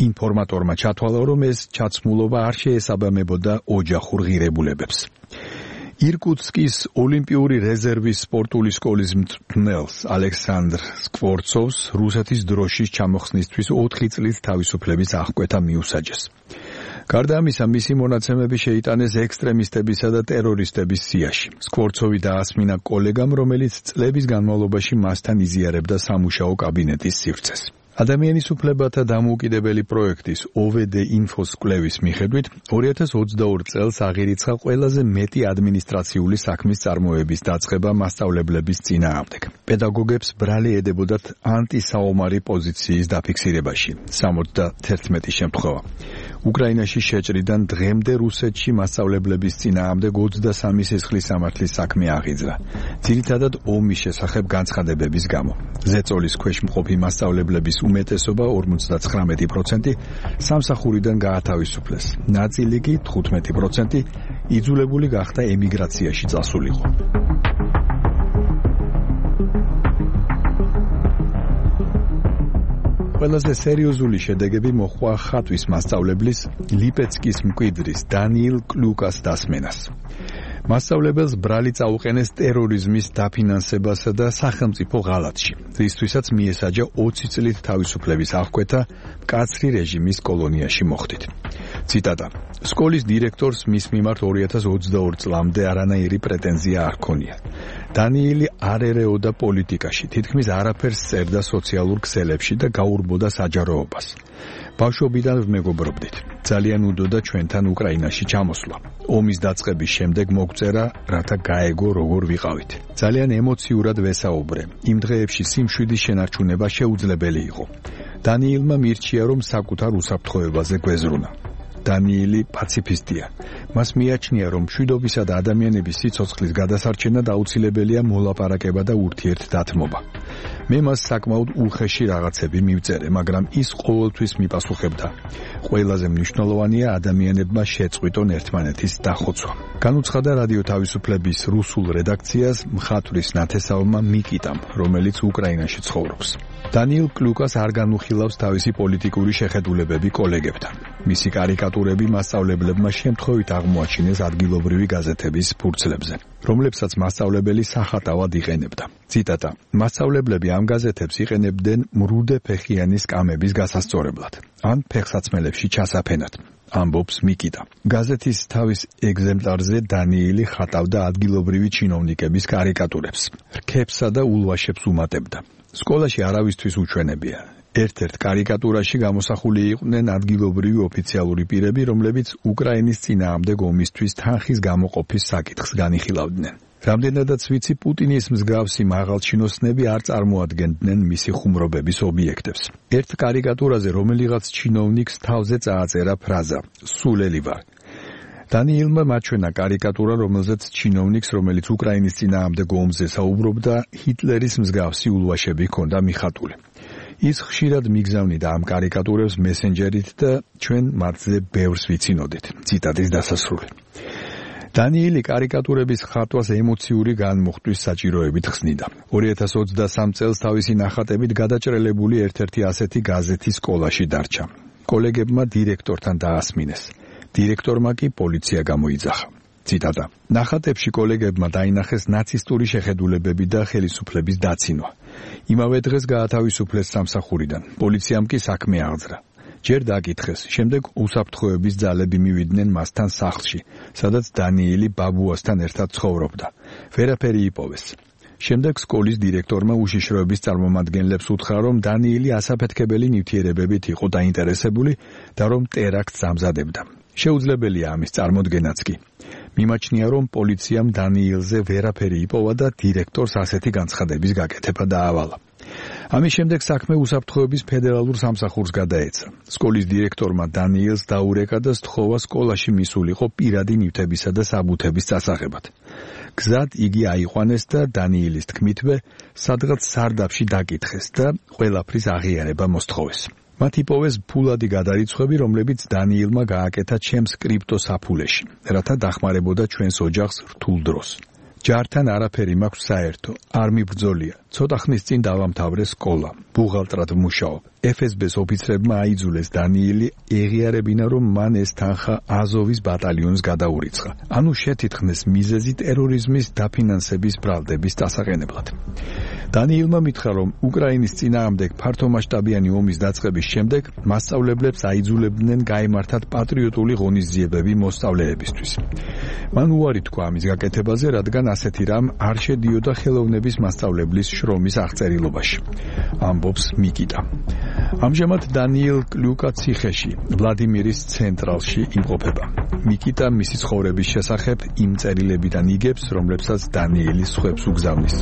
S4: ინფორმატორმა ჩათვალა, რომ ეს ჩაცმულობა არ შეესაბამებოდა ოჯახურ ღირებულებებს. ირკუტსკის ოლიმპიური რეზერვის სპორტული სკოლის მწვრთნელს ალექსანდრ სკვორცოვს რუსეთის დროშის ჩამოხსნისთვის ოთხი წლით თავისუფლების აღკვეთა მიუსაჯეს. გარდა ამისა, მისი მონაცემები შეიტანეს ექსტრემისტებისა და ტერორისტების სიაში. სკვორცოვი დაასმინა კოლეგამ, რომელიც წლების განმავლობაში მასთან იზიარებდა სამუშაო კაბინეტის სივრცეს. ადამიანის უფლებათა დამოუკიდებელი პროექტის O V D Infos კვლევის მიხედვით, ორი ათას ოცდაორი წელს აღირიცხა ყველაზე მეტი ადმინისტრაციული საქმის წარმოების დაწყება მასწავლებლების წინააღმდეგ. პედაგოგებს ბრალი ედებოდათ ანტისაომარი პოზიციის დაფიქსირებაში, სამოცდაათერთმეტი შემთხვევა. უკრაინაში შეჭრიდან დღემდე რუსეთში მასწავლებლების წინააღმდეგ ოცდასამი სისხლის სამართლის საქმე აღიძრა. ძირითადად ომის შესახებ განცხადებების გამო. ზეწოლის ქვეშ მყოფი მასწავლებლების უმეტესობა ორმოცდათხრამეტი პროცენტი სამსახურიდან გაათავისუფლეს. ნაწილი კი თხუთმეტი პროცენტი იძულებული გახდა ემიგრაციაში წასულიყო. ყველაზე სერიოზული შედეგები მოჰყვა ხატვის მასწავლებლის ლიპეცკის მკვიდრის დანიილ კლუკას დასმენას. მასწავლებელს ბრალი წაუყენეს ტერორიზმის დაფინანსებასა და სახელმწიფო ღალატში, რისთვისაც მიესაჯა ოცი წლით თავისუფლების აღკვეთა მკაცრი რეჟიმის კოლონიაში მოხდით. ციტატა: სკოლის დირექტორს მის მიმართ ორი ათას ოცდაორი წლამდე არანაირი პრეტენზია არ ჰქონია. დანიილი არ ერეოდა პოლიტიკაში, თითქმის არაფერს წერდა სოციალურ ქსელებში და გაურბოდა საჯაროობას. ბავშვობიდან ვმეგობრობდით. ძალიან უდოდა ჩვენთან უკრაინაში ჩამოსვლა. ომის დაწყების შემდეგ მოგწერა, რათა გაეგო როგორ ვიყავით. ძალიან ემოციურად ვესაუბრე. იმ დღეებში სიმშვიდის შენარჩუნება შეუძლებელი იყო. დანიილმა მირჩია, რომ საკუთარ უსაფრთხოებაზე გვეზრუნა. დანიილი პაციფისტია. მას მიაჩნია, რომ მშვიდობისა და ადამიანების სიცოცხლის გადასარჩენა აუცილებელია მოლაპარაკება და ურთიერთდათმობა. მე მას საკმაოდ უხეში რაღაცები მივწერე, მაგრამ ის ყოველთვის მიპასუხებდა. ყველაზე მნიშვნელოვანია ადამიანებმა შეწყვიტონ ერთმანეთის დახოცვა. განუცხადა რადიო თავისუფლების რუსულ რედაქციას მხატვრის ნათესავმა მიკიტამ, რომელიც უკრაინაში ცხოვრობს. დანიილ კლუკას არ განუხილავს თავისი პოლიტიკური შეხედულებები კოლეგებთან. მისი კარიკატურები მასწავლებლებმა შემთხვევით აღმოაჩინეს ადგილობრივი გაზეთების ფურცლებზე, რომლებსაც მასწავლებელი სახატავად იყენებდა. ციტატა: მასწავლებლები ამ გაზეთებს იყენებდნენ მრუდე ფეხიანი სკამების გასასწორებლად, ან ფეხსაცმელებში ჩასაფენად. ამბობს მიკიტა. გაზეთის თავის ეგზემპლარზე დანიილი ხატავდა ადგილობრივი ჩინოვნიკების კარიკატურებს, რქებსა და ულვაშებს უმატებდა. სკოლაში არავისთვის უჩვენებია. ერთ-ერთ კარიკატურაში გამოსახული იყვნენ ადგილობრივი ოფიციალური პირები, რომლებიც უკრაინის წინააღმდეგ ომისთვის თანხის გამოყოფის საკითხს განიხილავდნენ. რამდენადაც ვიცი, პუტინის მსგავსი მაღალჩინოსნები არ წარმოადგენდნენ მისი ხუმრობების ობიექტებს. ერთ კარიკატურაზე რომელიღაც ჩინოვნიკს თავზე წააწერა ფრაზა „სულელი ვარ“. დანიილმა მაჩვენა კარიკატურა, რომელზეც ჩინოვნიკს, რომელიც უკრაინის წინააღმდეგ ომზე საუბრობდა, ჰიტლერის მსგავსი ულვაშები ჰქონდა მიხატული. ის ხშირად მიგზავნიდა ამ კარიკატურებს მესენჯერით და ჩვენ მათზე ბევრს ვიცინოდით. ციტატის დასასრული. დანიილი კარიკატურების ხატვას ემოციური განმუხტვის საჭიროებით ხსნიდა. ორი ათას ოცდასამ წელს თავისი ნახატებით გადაჭრელებული ერთ-ერთი ასეთი გაზეთი სკოლაში დარჩა. კოლეგებმა დირექტორთან დაასმინეს. დირექტორმა კი პოლიცია გამოიძახა. ციტატა: ნახატებში კოლეგებმა დაინახეს ნაცისტური შეხედულებები და ხელისუფლების დაცინვა. იმავე დღეს გაათავისუფლეს სამსახურიდან. პოლიციამ კი საქმე აღძრა. ჯერ დაკითხეს, შემდეგ უსაფრთხოების ძალები მივიდნენ მასთან სახლში, სადაც დანიილი ბაბუასთან ერთად ცხოვრობდა. ვერაფერი იპოვეს. შემდეგ სკოლის დირექტორმა უშიშროების წარმომადგენლებს უთხრა, რომ დანიილი ასაფეთქებელი ნივთიერებებით იყო დაინტერესებული და რომ ტერაქტს ამზადებდა. შეუძლებელია ამის წარმოდგენაც კი. მიმაჩნია, რომ პოლიციამ დანიილზე ვერაფერი იპოვა და დირექტორს ასეთი განცხადების გაკეთება დაავალა. ამის შემდეგ საქმე უსაფრთხოების ფედერალურ სამსახურს გადაეცა. სკოლის დირექტორმა დანიილს დაურეკა და სთხოვა სკოლაში მისულიყო პირადი ნივთებისა და საბუთების წასაღებად. გზად იგი აიყვანეს და დანიილის თქმითვე სადღაც სარდაფში დაკითხეს და ყველაფრის აღიარება მოსთხოვეს. მათ იპოვეს ფულადი გადარიცხვები, რომლებიც დანიილმა გააკეთა ჩემს კრიპტო საფულეში, რათა დახმარებოდა ჩვენს ოჯახს რთულ დროს. ჯართან არაფერი მაქვს საერთო, არ მიბრძოლია. ცოტა ხნის წინ დავამთავრე სკოლა, ბუღალტრად ვმუშაობ. ეფ ეს ბეს ოფიცრებმა აიძულეს დანიელი ეღიარებინა, რომ მან ეს თანხა აზოვის ბატალიონს გადაურიცხა. ანუ შეთითხნეს მიზეზი ტერორიზმის დაფინანსების ბრალდების დასაყენებლად. დანიელმა მითხრა, რომ უკრაინის წინააღმდეგ ფართომასშტაბიანი ომის დაწყების შემდეგ მასწავლებლებს აიძულებდნენ გაემართათ პატრიოტული ღონისძიებები მოსწავლეებისთვის. მან უარი თქვა ამის გაკეთებაზე, რადგან ასეთი რამ არ შედიოდა ხელოვნების მასწავლებლის შრომის აღწერილობაში. ამბობს მიკიტა. ამჟამად დანიელ კლიუკა ციხეში, ვლადიმირის ცენტრალში იმყოფება. მიკიტა მისი ცხოვრების შესახებ იმ წერილებიდან იგებს, რომლებსაც დანიელი სხვებს უგზავნის.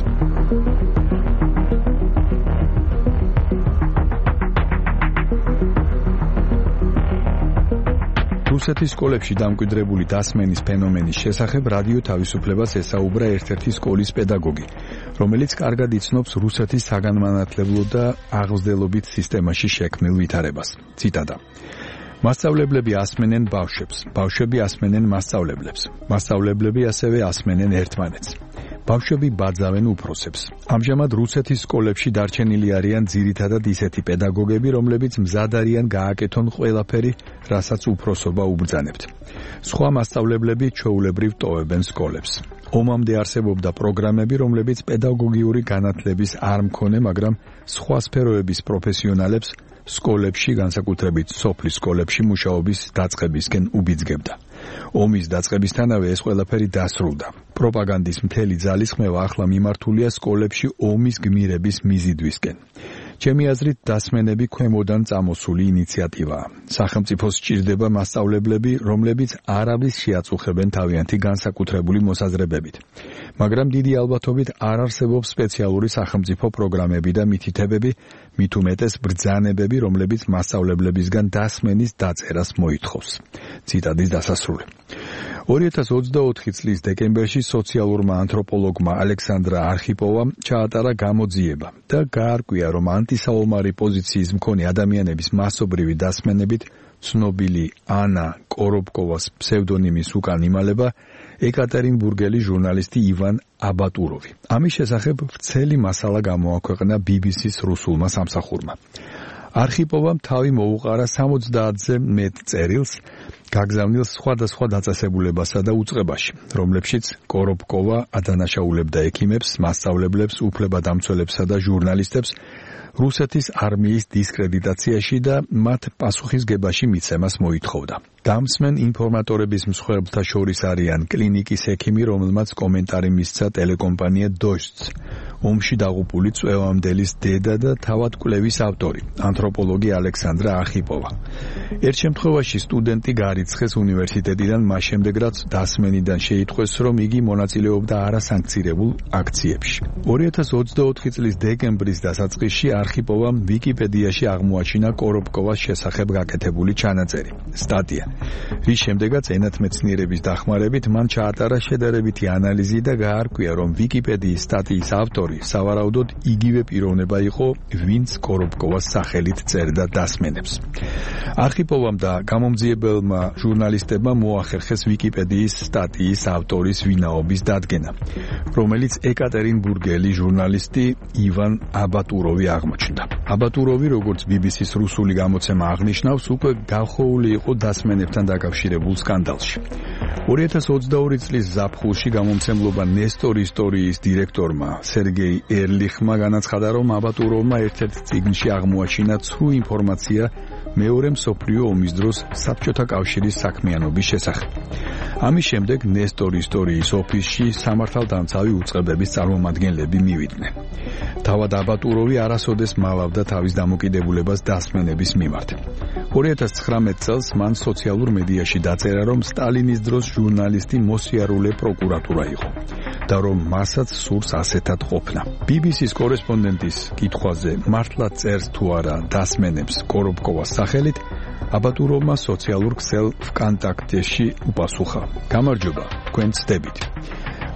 S4: რუსეთის სკოლებში დამკვიდრებული დასმენის ფენომენის შესახებ რადიო თავისუფლებას ესაუბრა ერთ-ერთი სკოლის პედაგოგი, რომელიც კარგად იცნობს რუსეთის საგანმანათლებლო და აღმზრდელობით სისტემაში შექმნილ ვითარებას. ციტატა: მასწავლებლები ასმენენ ბავშვებს, ბავშვები ასმენენ მასწავლებლებს, მასწავლებლები ასევე ასმენენ ერთმანეთს. ბავშვები ბაძავენ უფროსებს. ამჟამად რუსეთის სკოლებში დარჩენილი არიან ძირითადად ისეთი პედაგოგები, რომლებიც მზად არიან გააკეთონ ყველაფერი, რასაც უფროსობა უბრძანებთ. სხვა მასწავლებლები ჩვეულებრივ ტოვებენ სკოლებს. ომამდე არსებობდა პროგრამები, რომლებიც პედაგოგიური განათლების არ მქონე, მაგრამ სხვა სფეროების პროფესიონალებს სკოლებში, განსაკუთრებით სოფლის სკოლებში მუშაობის დაწყებისკენ უბიძგებდა. ომის დაწყებისთანავე ეს ყველაფერი დასრულდა. პროპაგანდის მთელი ძალისხმევა ახლა მიმართულია სკოლებში ომის გმირების მიზიდვისკენ. ჩემი აზრით, დასმენები ქვემოდან წამოსული ინიციატივაა. სახელმწიფოს სჭირდება მასწავლებლები, რომლებიც არავის შეაწუხებენ თავიანთი განსაკუთრებული მოსაზრებებით. მაგრამ დიდი ალბათობით არ არსებობს სპეციალური სახელმწიფო პროგრამები და მითითებები, მით უმეტეს ბრძანებები, რომლებიც მასწავლებლებისგან დასმენის დაწერას მოითხოვს. ციტატის დასასრული. ორი ათას ოცდაოთხი წლის დეკემბერში სოციალურმა ანთროპოლოგმა ალექსანდრა არხიპოვამ ჩაატარა გამოძიება და გაარკვია, რომ ანტისაომარი პოზიციის მქონე ადამიანების მასობრივი დასმენებით ცნობილი ანა კორობკოვას ფსევდონიმის უკან იმალება ეკატერინბურგელი ჟურნალისტი ივან აბატუროვი. ამის შესახებ ვრცელი მასალა გამოაქვეყნა ბი ბი სის რუსულმა სამსახურმა. არხიპოვამ თავი მოუყარა სამოცდაათზე მეტ წერილს, გაგზავნილ სხვადასხვა დაწესებულებასა და უწყებაში, რომლებშიც კორობკოვა ადანაშაულებდა ექიმებს, მასწავლებლებს, უფლებადამცველებსა და ჟურნალისტებს რუსეთის არმიის დისკრედიტაციაში და მათ პასუხისგებაში მიცემას მოითხოვდა. დამსმენ ინფორმატორების მსხვერპლთა შორის არიან კლინიკის ექიმი, რომელმაც კომენტარი მისცა ტელეკომპანია დოჟდს, ომში დაღუპული წვევამდელის დედა და თავად კვლევის ავტორი, ანთროპოლოგი ალექსანდრა არხიპოვა. ერთ შემთხვევაში სტუდენტი გარიცხეს უნივერსიტეტიდან მას შემდეგ, რაც დასმენიდან შეიტყვეს, რომ იგი მონაწილეობდა არასანქცირებულ აქციებში. ორი ათას ოცდაოთხი წლის დეკემბრის დასაწყისში არხიპოვამ ვიკიპედიაში აღმოაჩინა კორობკოვას შესახებ გაკეთებული ჩანაწერი, სტატია, რის შემდეგაც ენათმეცნიერების დახმარებით მან ჩაატარა შედარებითი ანალიზი და გაარკვია, რომ ვიკიპედიის სტატიის ავტორი სავარაუდოდ იგივე პიროვნება იყო, ვინც კორობკოვას სახელით წერდა დასმენებს. არხიპოვამ და გამომძიებელმა ჟურნალისტებმა მოახერხეს ვიკიპედიის სტატიის ავტორის ვინაობის დადგენა, რომელიც ეკატერინბურგელი ჟურნალისტი ივან აბატუროვი აღმოჩნდა. აბატუროვი, როგორც ბი ბი სის რუსული გამოცემა აღნიშნავს, უკვე გავხოული იყო დასმენებთან დაკავშირებულ სკანდალში. ორი ათას ოცდაორი წლის ზაფხულში გამომცემლობა ნესტორ ისტორიის დირექტორმა სერგეი ერლიხმა განაცხადა, რომ აბატუროვმა ერთ-ერთ წიგნში აღმოაჩინა ცრუ ინფორმაცია მეორე მსოფლიო ომის დროს საბჭოთა კავშირის საქმიანობის შესახებ. ამის შემდეგ ნესტორ ისტორიის ოფისში სამართალდამცავი უწყებების წარმომადგენლები მივიდნენ. თავად აბატუროვი არასოდეს მალავდა თავის დამოკიდებულებას დასმენების მიმართ. ორი ათას ცხრამეტ წელს მან სოციალურ მედიაში დაწერა, რომ სტალინის დროს ჟურნალისტი მოსიარულე პროკურატურა იყო და რომ მასაც სურს ასეთად ყოფნა. ბი ბი სის კორესპონდენტის კითხვაზე, მართლა წერს თუ არა დასმენებს კორობკოვას სახელით, აბატუროვმა სოციალურ ქსელ ვკონტაქტეში უპასუხა: გამარჯობა, თქვენ ცდებით.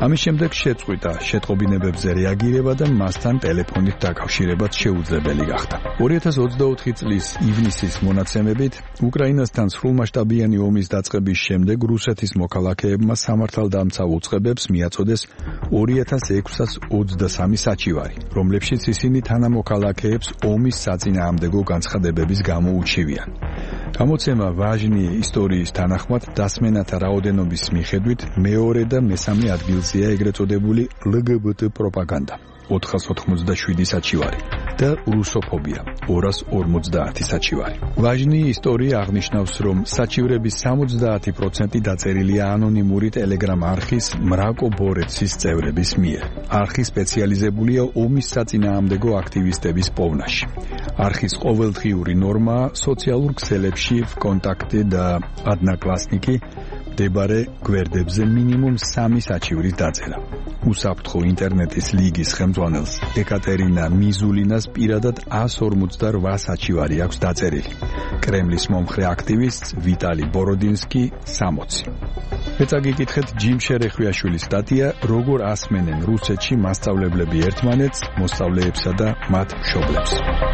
S4: ამის შემდეგ შეწყვიტა შეტყობინებებზე რეაგირება და მასთან ტელეფონით დაკავშირებაც შეუძლებელი გახდა. ორი ათას ოცდაოთხი წლის ივნისის მონაცემებით უკრაინასთან სრულმასშტაბიანი ომის დაწყების შემდეგ რუსეთის მოქალაქეებმა სამართალდამცავ უწყებებს მიაწოდეს ორი ათას ექვსას ოცდასამი საჩივარი, რომლებშიც ისინი თანამოქალაქეებს ომის საწინააღმდეგო განცხადებების გამო უჩივიან. გამოცემა ვაჟნი ისტორიის თანახმად დასმენათა რაოდენობის მიხედვით მეორე და მესამე ადგილზეა ეგრეთ წოდებული ელ გი ბი ტი პროპაგანდა ოთხას ოთხმოცდაშვიდი საჩივარი და რუსოფობია ორას ორმოცდაათი საჩივარი. ვაჟნი ისტორია აღნიშნავს, რომ საჩივრების სამოცდაათი პროცენტი დაწერილია ანონიმური ტელეგრამ არხის მრაკო ბორეცის წევრების მიერ. არხი სპეციალიზებულია ომის საწინააღმდეგო აქტივისტების პოვნაში. არხის ყოველდღიური ნორმაა სოციალურ ქსელებში ვკონტაქტე და ადნაკლასნიკი მდებარე გვერდებზე მინიმუმ სამი საჩივრის დაწერა. უსაფრთხო ინტერნეტის ლიგის ხელმძღვანელს ეკატერინა მიზულინას პირადად εκατს ორმოცდაოთხ საჩივარი აქვს დაწერილი. კრემლის მომხრე აქტივისტს ვიტალი ბოროდინსკი სამოცი. ეცა გიკითხეთ ჯიმ შერეხვიაშვილის სტატია როგორ ასმენენ რუსეთში მასწავლებლები ერთმანეთს, მოსწავლეებსა და მათ მშობლებს.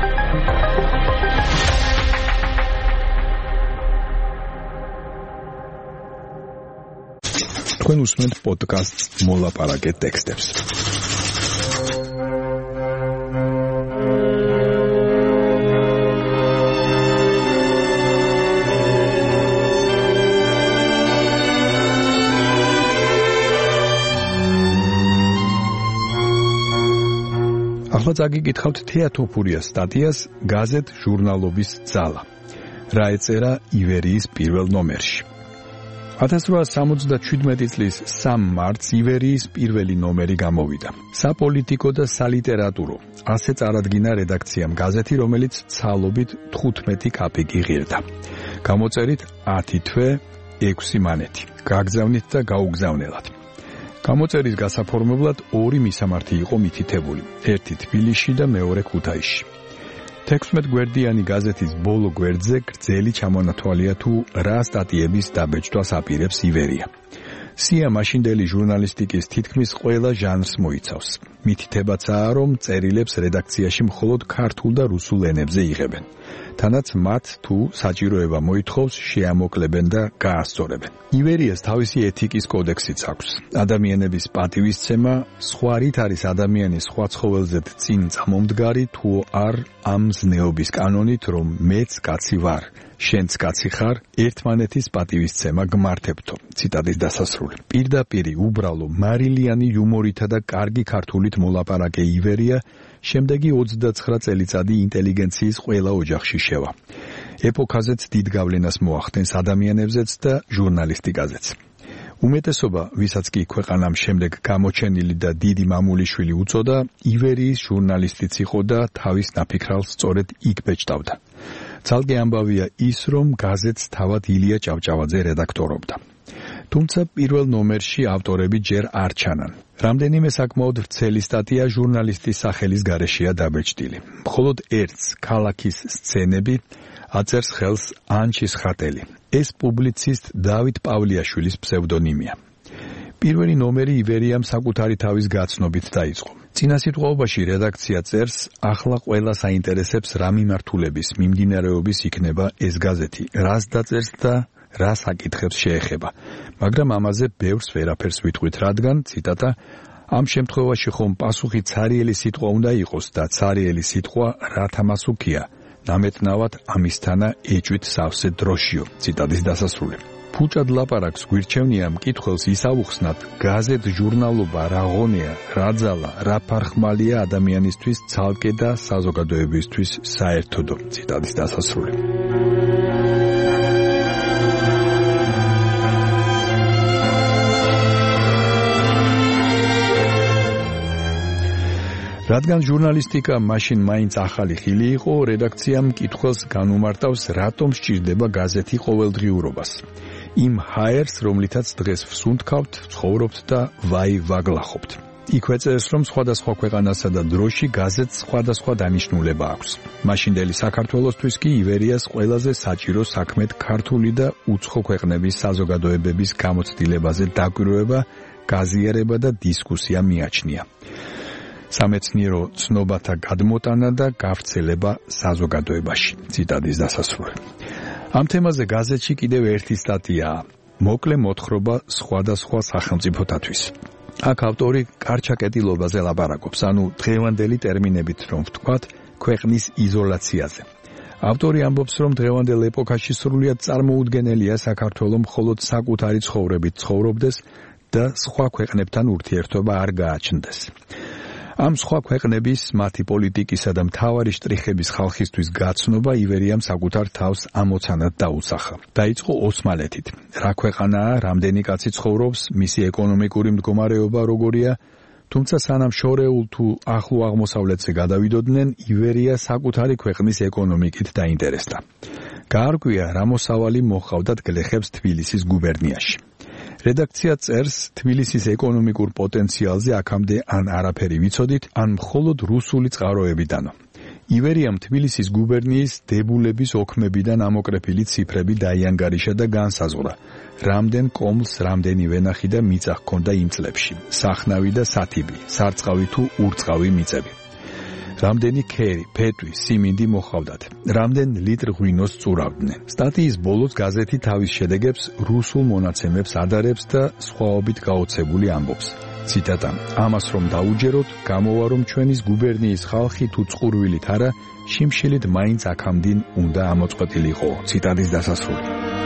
S4: თქვენ უსმენთ პოდკასტს მოლაპარაკეთ ტექსტებს. ახლა წაგიკითხავთ თეატოფურიას სტატიას გაზეთ ჟურნალობის ძალა. რა ეწერა ივერიის პირველ ნომერში. ათას რვაას სამოცდაშვიდმეტი წლის სამი მარტს ივერიის პირველი ნომერი გამოვიდა. საპოლიტიკო და სალიტერატურო. ასე წარადგინა რედაქციამ გაზეთი, რომელიც ცალობით თხუთმეტი კაპიკი ღირდა. გამოწერით ათი თვე, ექვსი მანეთი. გაგზავნით და გაუგზავნელად. გამოწერის გასაფორმებლად ორი მისამართი იყო მითითებული. ერთი თბილისში და მეორე ქუთაისში. თექვსმეტგვერდიანი გაზეთის ბოლო გვერდზე გრძელი ჩამონათვალია თუ რა სტატიების დაბეჭდვას აპირებს ივერია. სია მაშინდელი ჟურნალისტიკის თითქმის ყველა ჟანრს მოიცავს. მითითებაცაა, რომ წერილებს რედაქციაში მხოლოდ ქართულ და რუსულ ენებზე იღებენ. თანაც მათ თუ საჭიროება მოითხოვს, შეამოკლებენ და გაასწორებენ. ივერიას თავისი ეთიკის კოდექსიც აქვს. ადამიანების პატივისცემა, სხვა რით არის ადამიანის სხვა ცხოველზედ წინ წამომდგარი თუ არ ამ ზნეობის კანონით, რომ მეც კაცი ვარ, შენც კაცი ხარ, ერთმანეთის პატივისცემა გმართებთო. ციტატის დასასრული. პირდაპირი უბრალო მარილიანი იუმორითა და კარგი ქართულით მოლაპარაკე ივერია შემდეგი ოცდაცხრა წელიწადი ინტელიგენციის ყველა ოჯახში შევა. ეპოქაზეც დიდ გავლენას მოახდენს ადამიანებზეც და ჟურნალისტიკაზეც. უმეტესობა, ვისაც კი ქვეყანამ შემდეგ გამოჩენილი და დიდი მამულიშვილი უწოდა, ივერიის ჟურნალისტიც იყო და თავის ნაფიქრალს სწორედ იქ ბეჭდავდა. ცალკე ამბავია ის, რომ გაზეთს თავად ილია ჭავჭავაძე რედაქტორობდა. თუმცა პირველ ნომერში ავტორები ჯერ არ ჩანან. რამდენიმე საკმაოდ ვრცელი სტატია ჟურნალისტის სახელის გარეშეა დაბეჭდილი. მხოლოდ ერთს, ქალაქის სცენები, აწერს ხელს ანჩის ხატელი. ეს პუბლიცისტ დავით პავლიაშვილის ფსევდონიმია. პირველი ნომერი ივერიამ საკუთარი თავის გაცნობით დაიწყო. წინასიტყვაობაში რედაქცია წერს, ახლა ყველა საინტერესებს რა მიმართულების მიმდინარეობის იქნება ეს გაზეთი, რას დაწერს და რა საკითხებს შეეხება. მაგრამ ამაზე ბევრს ვერაფერს ვიტყვით, რადგან, ციტატა, ამ შემთხვევაში ხომ პასუხი ცარიელი სიტყვა უნდა იყოს და ცარიელი სიტყვა რა თამასუქია, ნამეტნავად ამისთანა ეჭვით სავსე დროშიო. ციტატის დასასრული. ფუჭად ლაპარაკს გვირჩევნია მკითხველს ისაუხსნათ, გაზეთ ჟურნალობა რა ღონეა, რა ძალა, რა ფარხმალია ადამიანისთვის ცალკე და საზოგადოებისთვის საერთოდო. ციტატის დასასრული. რადგან ჟურნალისტიკა მაშინ მაინც ახალი ხილი იყო, რედაქციამ მკითხველს განუმარტავს, რატომ სჭირდება გაზეთი ყოველდღიურობას. იმ ჰაერს, რომლითაც დღეს ვსუნთქავთ, ცხოვრობთ და ვაი ვაგლახობთ. იქვე წერს, რომ სხვადასხვა ქვეყანასა და დროში გაზეთს სხვადასხვა დანიშნულება აქვს. მაშინდელი საქართველოსთვის კი ივერიას ყველაზე საჭირო საქმედ ქართული და უცხო ქვეყნების საზოგადოებების გამოცდილებაზე დაკვირვება, გაზიარება და დისკუსია მიაჩნია. სამეცნიერო ცნობათა გადმოტანა და გავრცელება საზოგადოებაში. ციტატის დასასრული. ამ თემაზე გაზეთში კიდევ ერთი სტატიაა. მოკლე მოთხრობა სხვადასხვა სახელმწიფოთათვის. აქ ავტორი კარჩაკეტილობაზე ლაპარაკობს, ანუ დღევანდელი ტერმინებით რომ ვთქვათ, ქვეყნის იზოლაციაზე. ავტორი ამბობს, რომ დღევანდელ ეპოქაში სრულიად წარმოუდგენელია საქართველოს მხოლოდ საკუთარი ცხოვრებით ცხოვრობდეს და სხვა ქვეყნებთან ურთიერთობა არ გააჩნდეს. ამ სხვა ქვეყნების, მათი პოლიტიკისა და მთავარი შტრიხების ხალხისთვის გაცნობა ივერიამ საკუთარ თავს ამოცანად დაუსახა. დაიწყო ოსმალეთით. რა ქვეყანაა, რამდენი კაცი ცხოვრობს, მისი ეკონომიკური მდგომარეობა როგორია, თუმცა სანამ შორეულ თუ ახლო აღმოსავლეთზე გადავიდოდნენ, ივერია საკუთარი ქვეყნის ეკონომიკით დაინტერესდა. გაარკვია, რა მოსავალი მოჰყავდათ გლეხებს თბილისის გუბერნიაში. რედაქცია წერს, თბილისის ეკონომიკურ პოტენციალზე აქამდე ან არაფერი ვიცოდით, ან მხოლოდ რუსული წყაროებიდანო. ივერიამ თბილისის გუბერნიის დებულების ოქმებიდან ამოკრეფილი ციფრები დაიანგარიშა და განსაზღვრა, რამდენ კომლს რამდენი ვენახი და მიწა ჰქონდა იმ წლებში, სახნავი და სათიბი, სარწყავი თუ ურწყავი მიწები. რამდენი ქერი, ფეტვი, სიმინდი მოჰყავდათ, რამდენ ლიტრ ღვინოს წურავდნენ. სტატიის ბოლოს გაზეთი თავის შედეგებს რუსულ მონაცემებს ადარებს და სხვაობით გაოცებული ამბობს. ციტატა: ამას რომ დაუჯეროთ, გამოვა რომ ჩვენის გუბერნიის ხალხი თუ წყურვილით არა, შიმშილით მაინც აქამდინ უნდა ამოწყვეტილიყო. ციტატის დასასრული.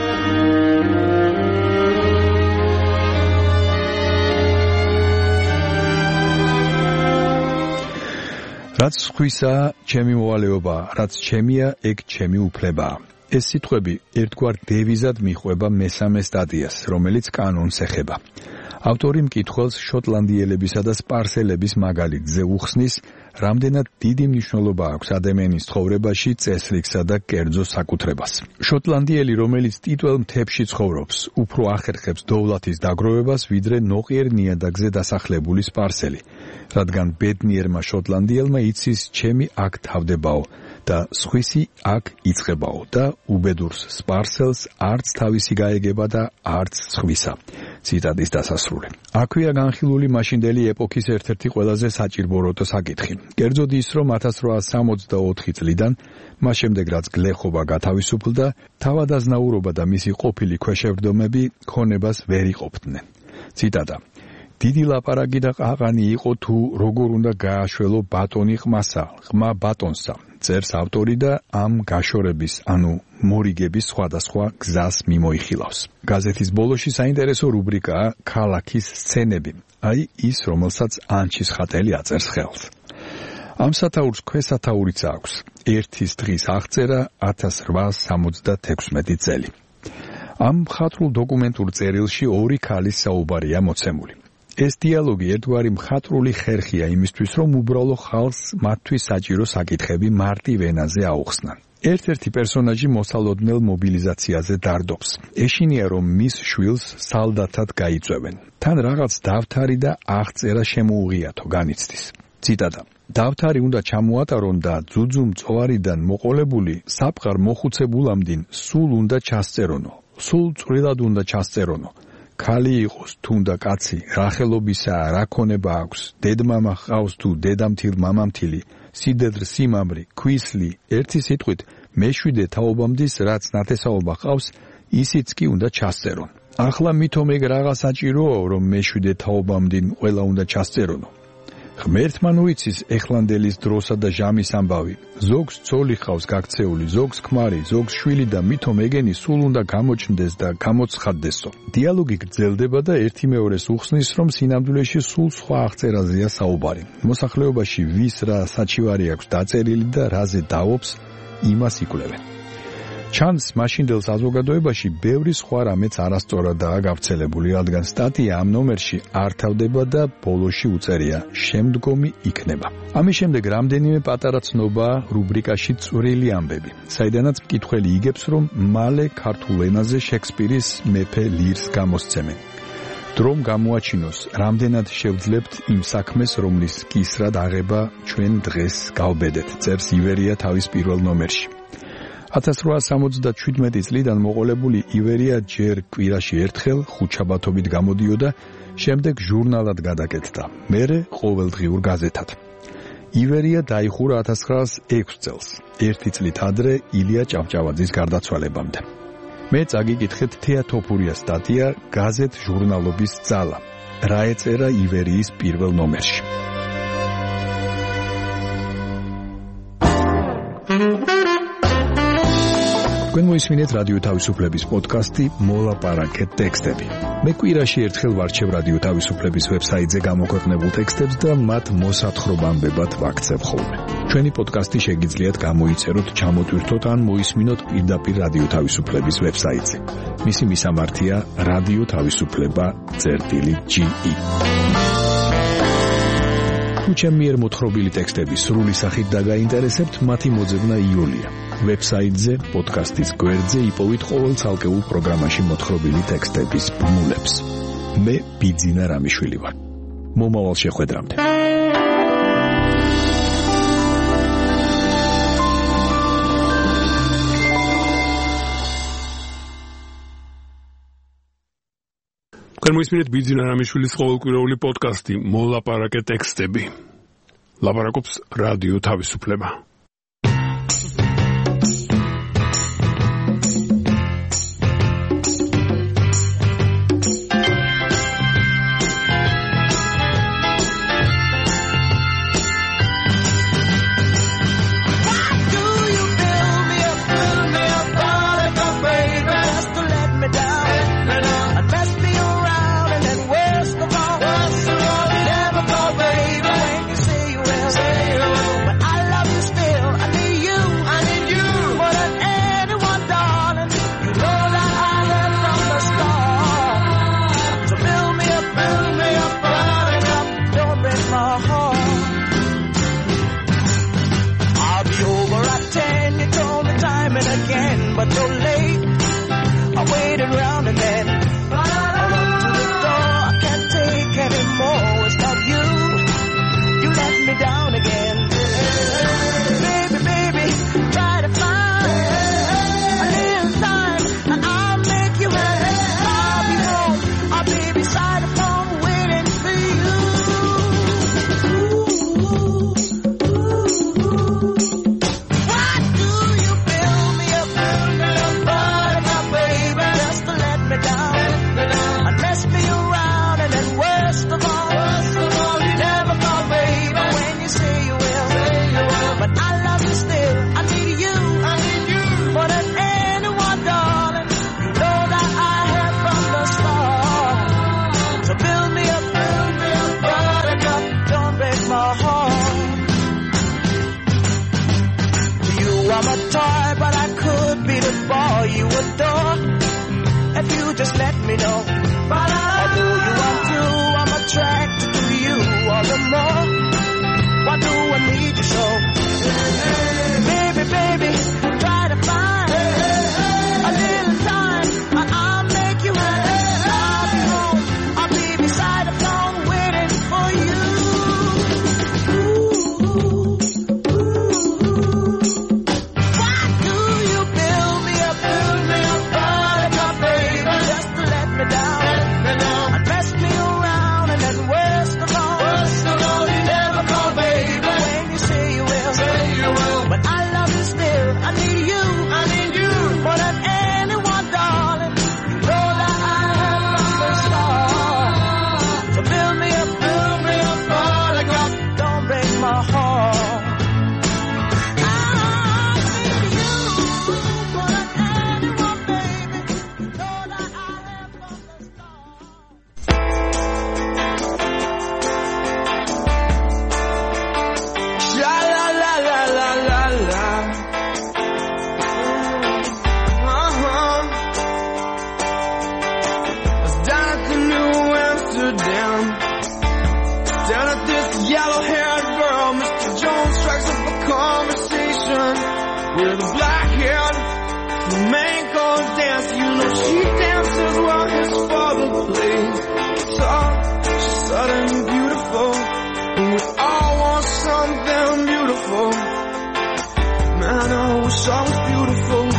S4: რაც სხვისა, ჩემი მოვალეობა, რაც ჩემია, ეგ ჩემი უფლებაა. ეს სიტყვები ერთგვარ დევიზად მიყვება მესამე სტატიას, რომელიც კანონს ეხება. ავტორი მკითხველს შოტლანდიელებისა და სპარსელების მაგალითზე უხსნის, რამდენად დიდი მნიშვნელობა აქვს ადამიანის ცხოვრებაში წესრიგსა და კერძო საკუთრებას. შოტლანდიელი, რომელიც ტიტველ მთებში ცხოვრობს, უფრო ახერხებს დოვლათის დაგროვებას, ვიდრე ნოყიერ ნიადაგზე დასახლებული სპარსელი, რადგან ბედნიერმა შოტლანდიელმა იცის, ჩემი აქ თავდებაო და სხვისი აქ იწყებაო და უბედურს სპარსელს არც თავისი გაეგება და არც სხვისა. ციტატის დასასრული. აქვეა განხილული მაშინდელი ეპოქის ერთ-ერთი ყველაზე საჭირბოროტო საკითხი. კერძოდ ის, რომ ათას რვაას სამოცდაოთხი წლიდან, მას შემდეგ რაც გლეხობა გათავისუფლდა, თავადაზნაურობა და მისი ყოფილი ქვეშევრდომები ქონებას ვერ იყოფდნენ. ციტატა: დიდი ლაპარაკი და ყაყანი იყო თუ როგორ უნდა გააშველო ბატონი ყმასა, ყმა ბატონსა, წერს ავტორი და ამ გაშორების, ანუ მორიგების სხვადასხვა გზას მიმოიხილავს. გაზეთის ბოლოში საინტერესო რუბრიკაა ქალაქის სცენები, აი ის, რომელსაც ანჩის ხატელი აწერს ხელს. ამ სათაურს ქვესათაურიც აქვს. ერთის დღის აღწერა ათას რვაას სამოცდათექვსმეტი წელი. ამ მხატვრულ დოკუმენტურ წერილში ორი ქალის საუბარია მოცემული. ეს დიალოგი ერთგვარი მხატვრული ხერხია იმისთვის, რომ უბრალო ხალხს მათთვის საჭირო საკითხები მარტივ ენაზე აუხსნან. ერთ-ერთი პერსონაჟი მოსალოდნელ მობილიზაციაზე დარდობს. ეშინია, რომ მის შვილს სალდათად გაიწვევენ. თან რაღაც დავთარი და აღწერა შემოუღიათო განიცდის. ციტატა: დავთარი უნდა ჩამოატარონ და ძუძუ მწვარიდან მოყოლებული საფყარ მოხუცებულამდინ სულ უნდა ჩასწერონო. სულ წვრილად უნდა ჩასწერონო. ქალი იყოს თუნდა კაცი, რა ხელობისაა, რა ქონება აქვს, დედმამა ჰყავს თუ დედამთილ მამამთილი, სიდედრ სიმამრი, ქვისლი, ერთი სიტყვით, მეშვიდე თაობამდის, რაც ნათესაობა ჰყავს, ისიც კი უნდა ჩასწერონ. ახლა მითომ ეგ რაღა საჭიროა, რომ მეშვიდე თაობამდინ ყველა უნდა ჩასწერონო. ღმერთმა ნუ იცის ეხლანდელის დროსა და ჟამის ამბავი. ზოგს ცოლი ხავს გაქცეული, ზოგს ქმარი, ზოგს შვილი და მითომ ეგენი სულ უნდა გამოჩნდეს და გამოცხადდესო. დიალოგი გრძელდება და ერთი მეორეს უხსნის, რომ სინამდვილეში სულ სხვა აღწერაზეა საუბარი. მოსახლეობაში ვის რა საჩივარი აქვს დაწერილი და რაზე დავობს, იმას იკვლევენ. ჩანს მაშინდელ საზოგადოებაში ბევრი სხვა რამეც არასწორადაა გავრცელებული, რადგან სტატია ამ ნომერში არ თავდება და ბოლოში უწერია შემდგომი იქნება. ამის შემდეგ რამდენიმე პატარა ცნობა რუბრიკაში წვრილი ამბები, საიდანაც მკითხველი იგებს, რომ მალე ქართულ ენაზე შექსპირის მეფე ლირს გამოსცემენ. დრომ გამოაჩინოს, რამდენად შევძლებთ იმ საქმეს, რომლის კისრად აღება ჩვენ დღეს გავბედეთ, წერს ივერია თავის პირველ ნომერში. ათას რვაასი სამოცდაშვიდმეტი წლიდან მოყოლებული ივერია ჯერ კვირაში ერთხელ ხუთშაბათობით გამოდიოდა, შემდეგ ჟურნალად გადაკეთდა, მერე ყოველდღიურ გაზეთად. ივერია დაიხურა ათას ცხრაასი ექვსი წელს, ერთი წლით ადრე ილია ჭავჭავაძის გარდაცვალებამდე. მე წაგიკითხეთ თეატოფურიას სტატია გაზეთ ჟურნალობის ძალა. რა ეწერა ივერიის პირველ ნომერში. თქვენ მოისმინეთ რადიო თავისუფლების პოდკასტი მოლაპარაკეთ ტექსტები. მე კვირაში ერთხელ ვარჩევ რადიო თავისუფლების ვებსაიტზე გამოქვეყნებულ ტექსტებს და მათ მოსათხრობამდებად ვაქცევ ხოლმე. ჩვენი პოდკასტი შეგიძლიათ გამოიწეროთ, ჩამოტვირთოთ ან მოისმინოთ პირდაპირ რადიო თავისუფლების ვებსაიტზე. მისი მისამართია რადიო თავისუფლება წერტილი ჯი ი. თუ ჩემი მიერ მოთხრობილი ტექსტები სრული სახით დაგაინტერესებთ, მათი მოძებნა იოლია. ვებსაიტზე, პოდკასტის გვერდზე იპოვით ყოველ ცალკეულ პროგრამაში მოთხრობილი ტექსტების ბმულებს. მე ბიძინა რამიშვილი ვარ. მომავალ შეხვედრამდე.
S1: თქვენ მოისმინეთ ბიძინა რამიშვილის ყოველკვირეული პოდკასტი მოლაპარაკე ტექსტები. ლაპარაკობს რადიო თავისუფლება.
S5: with a black hair. The man goes dance, you know she dances while his father plays guitar. She's sudden beautiful, and we all want something beautiful. Man, I wish I was beautiful.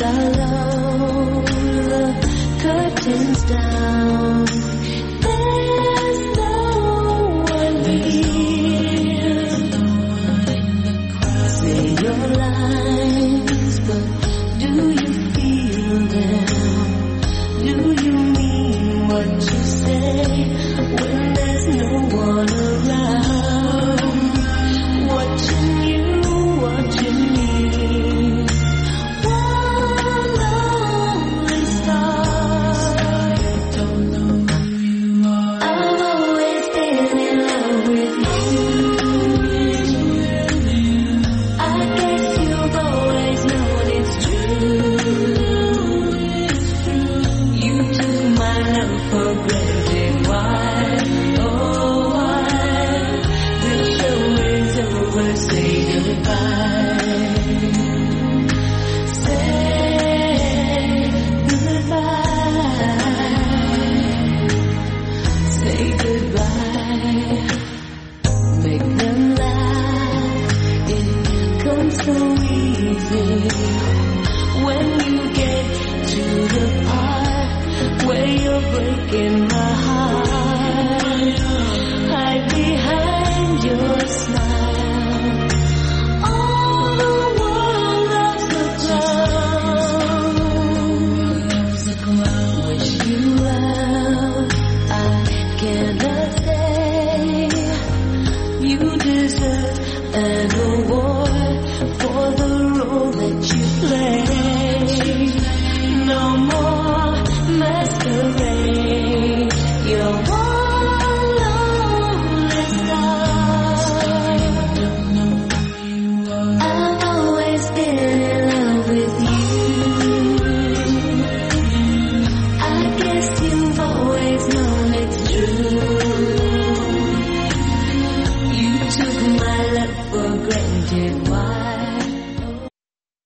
S6: Darling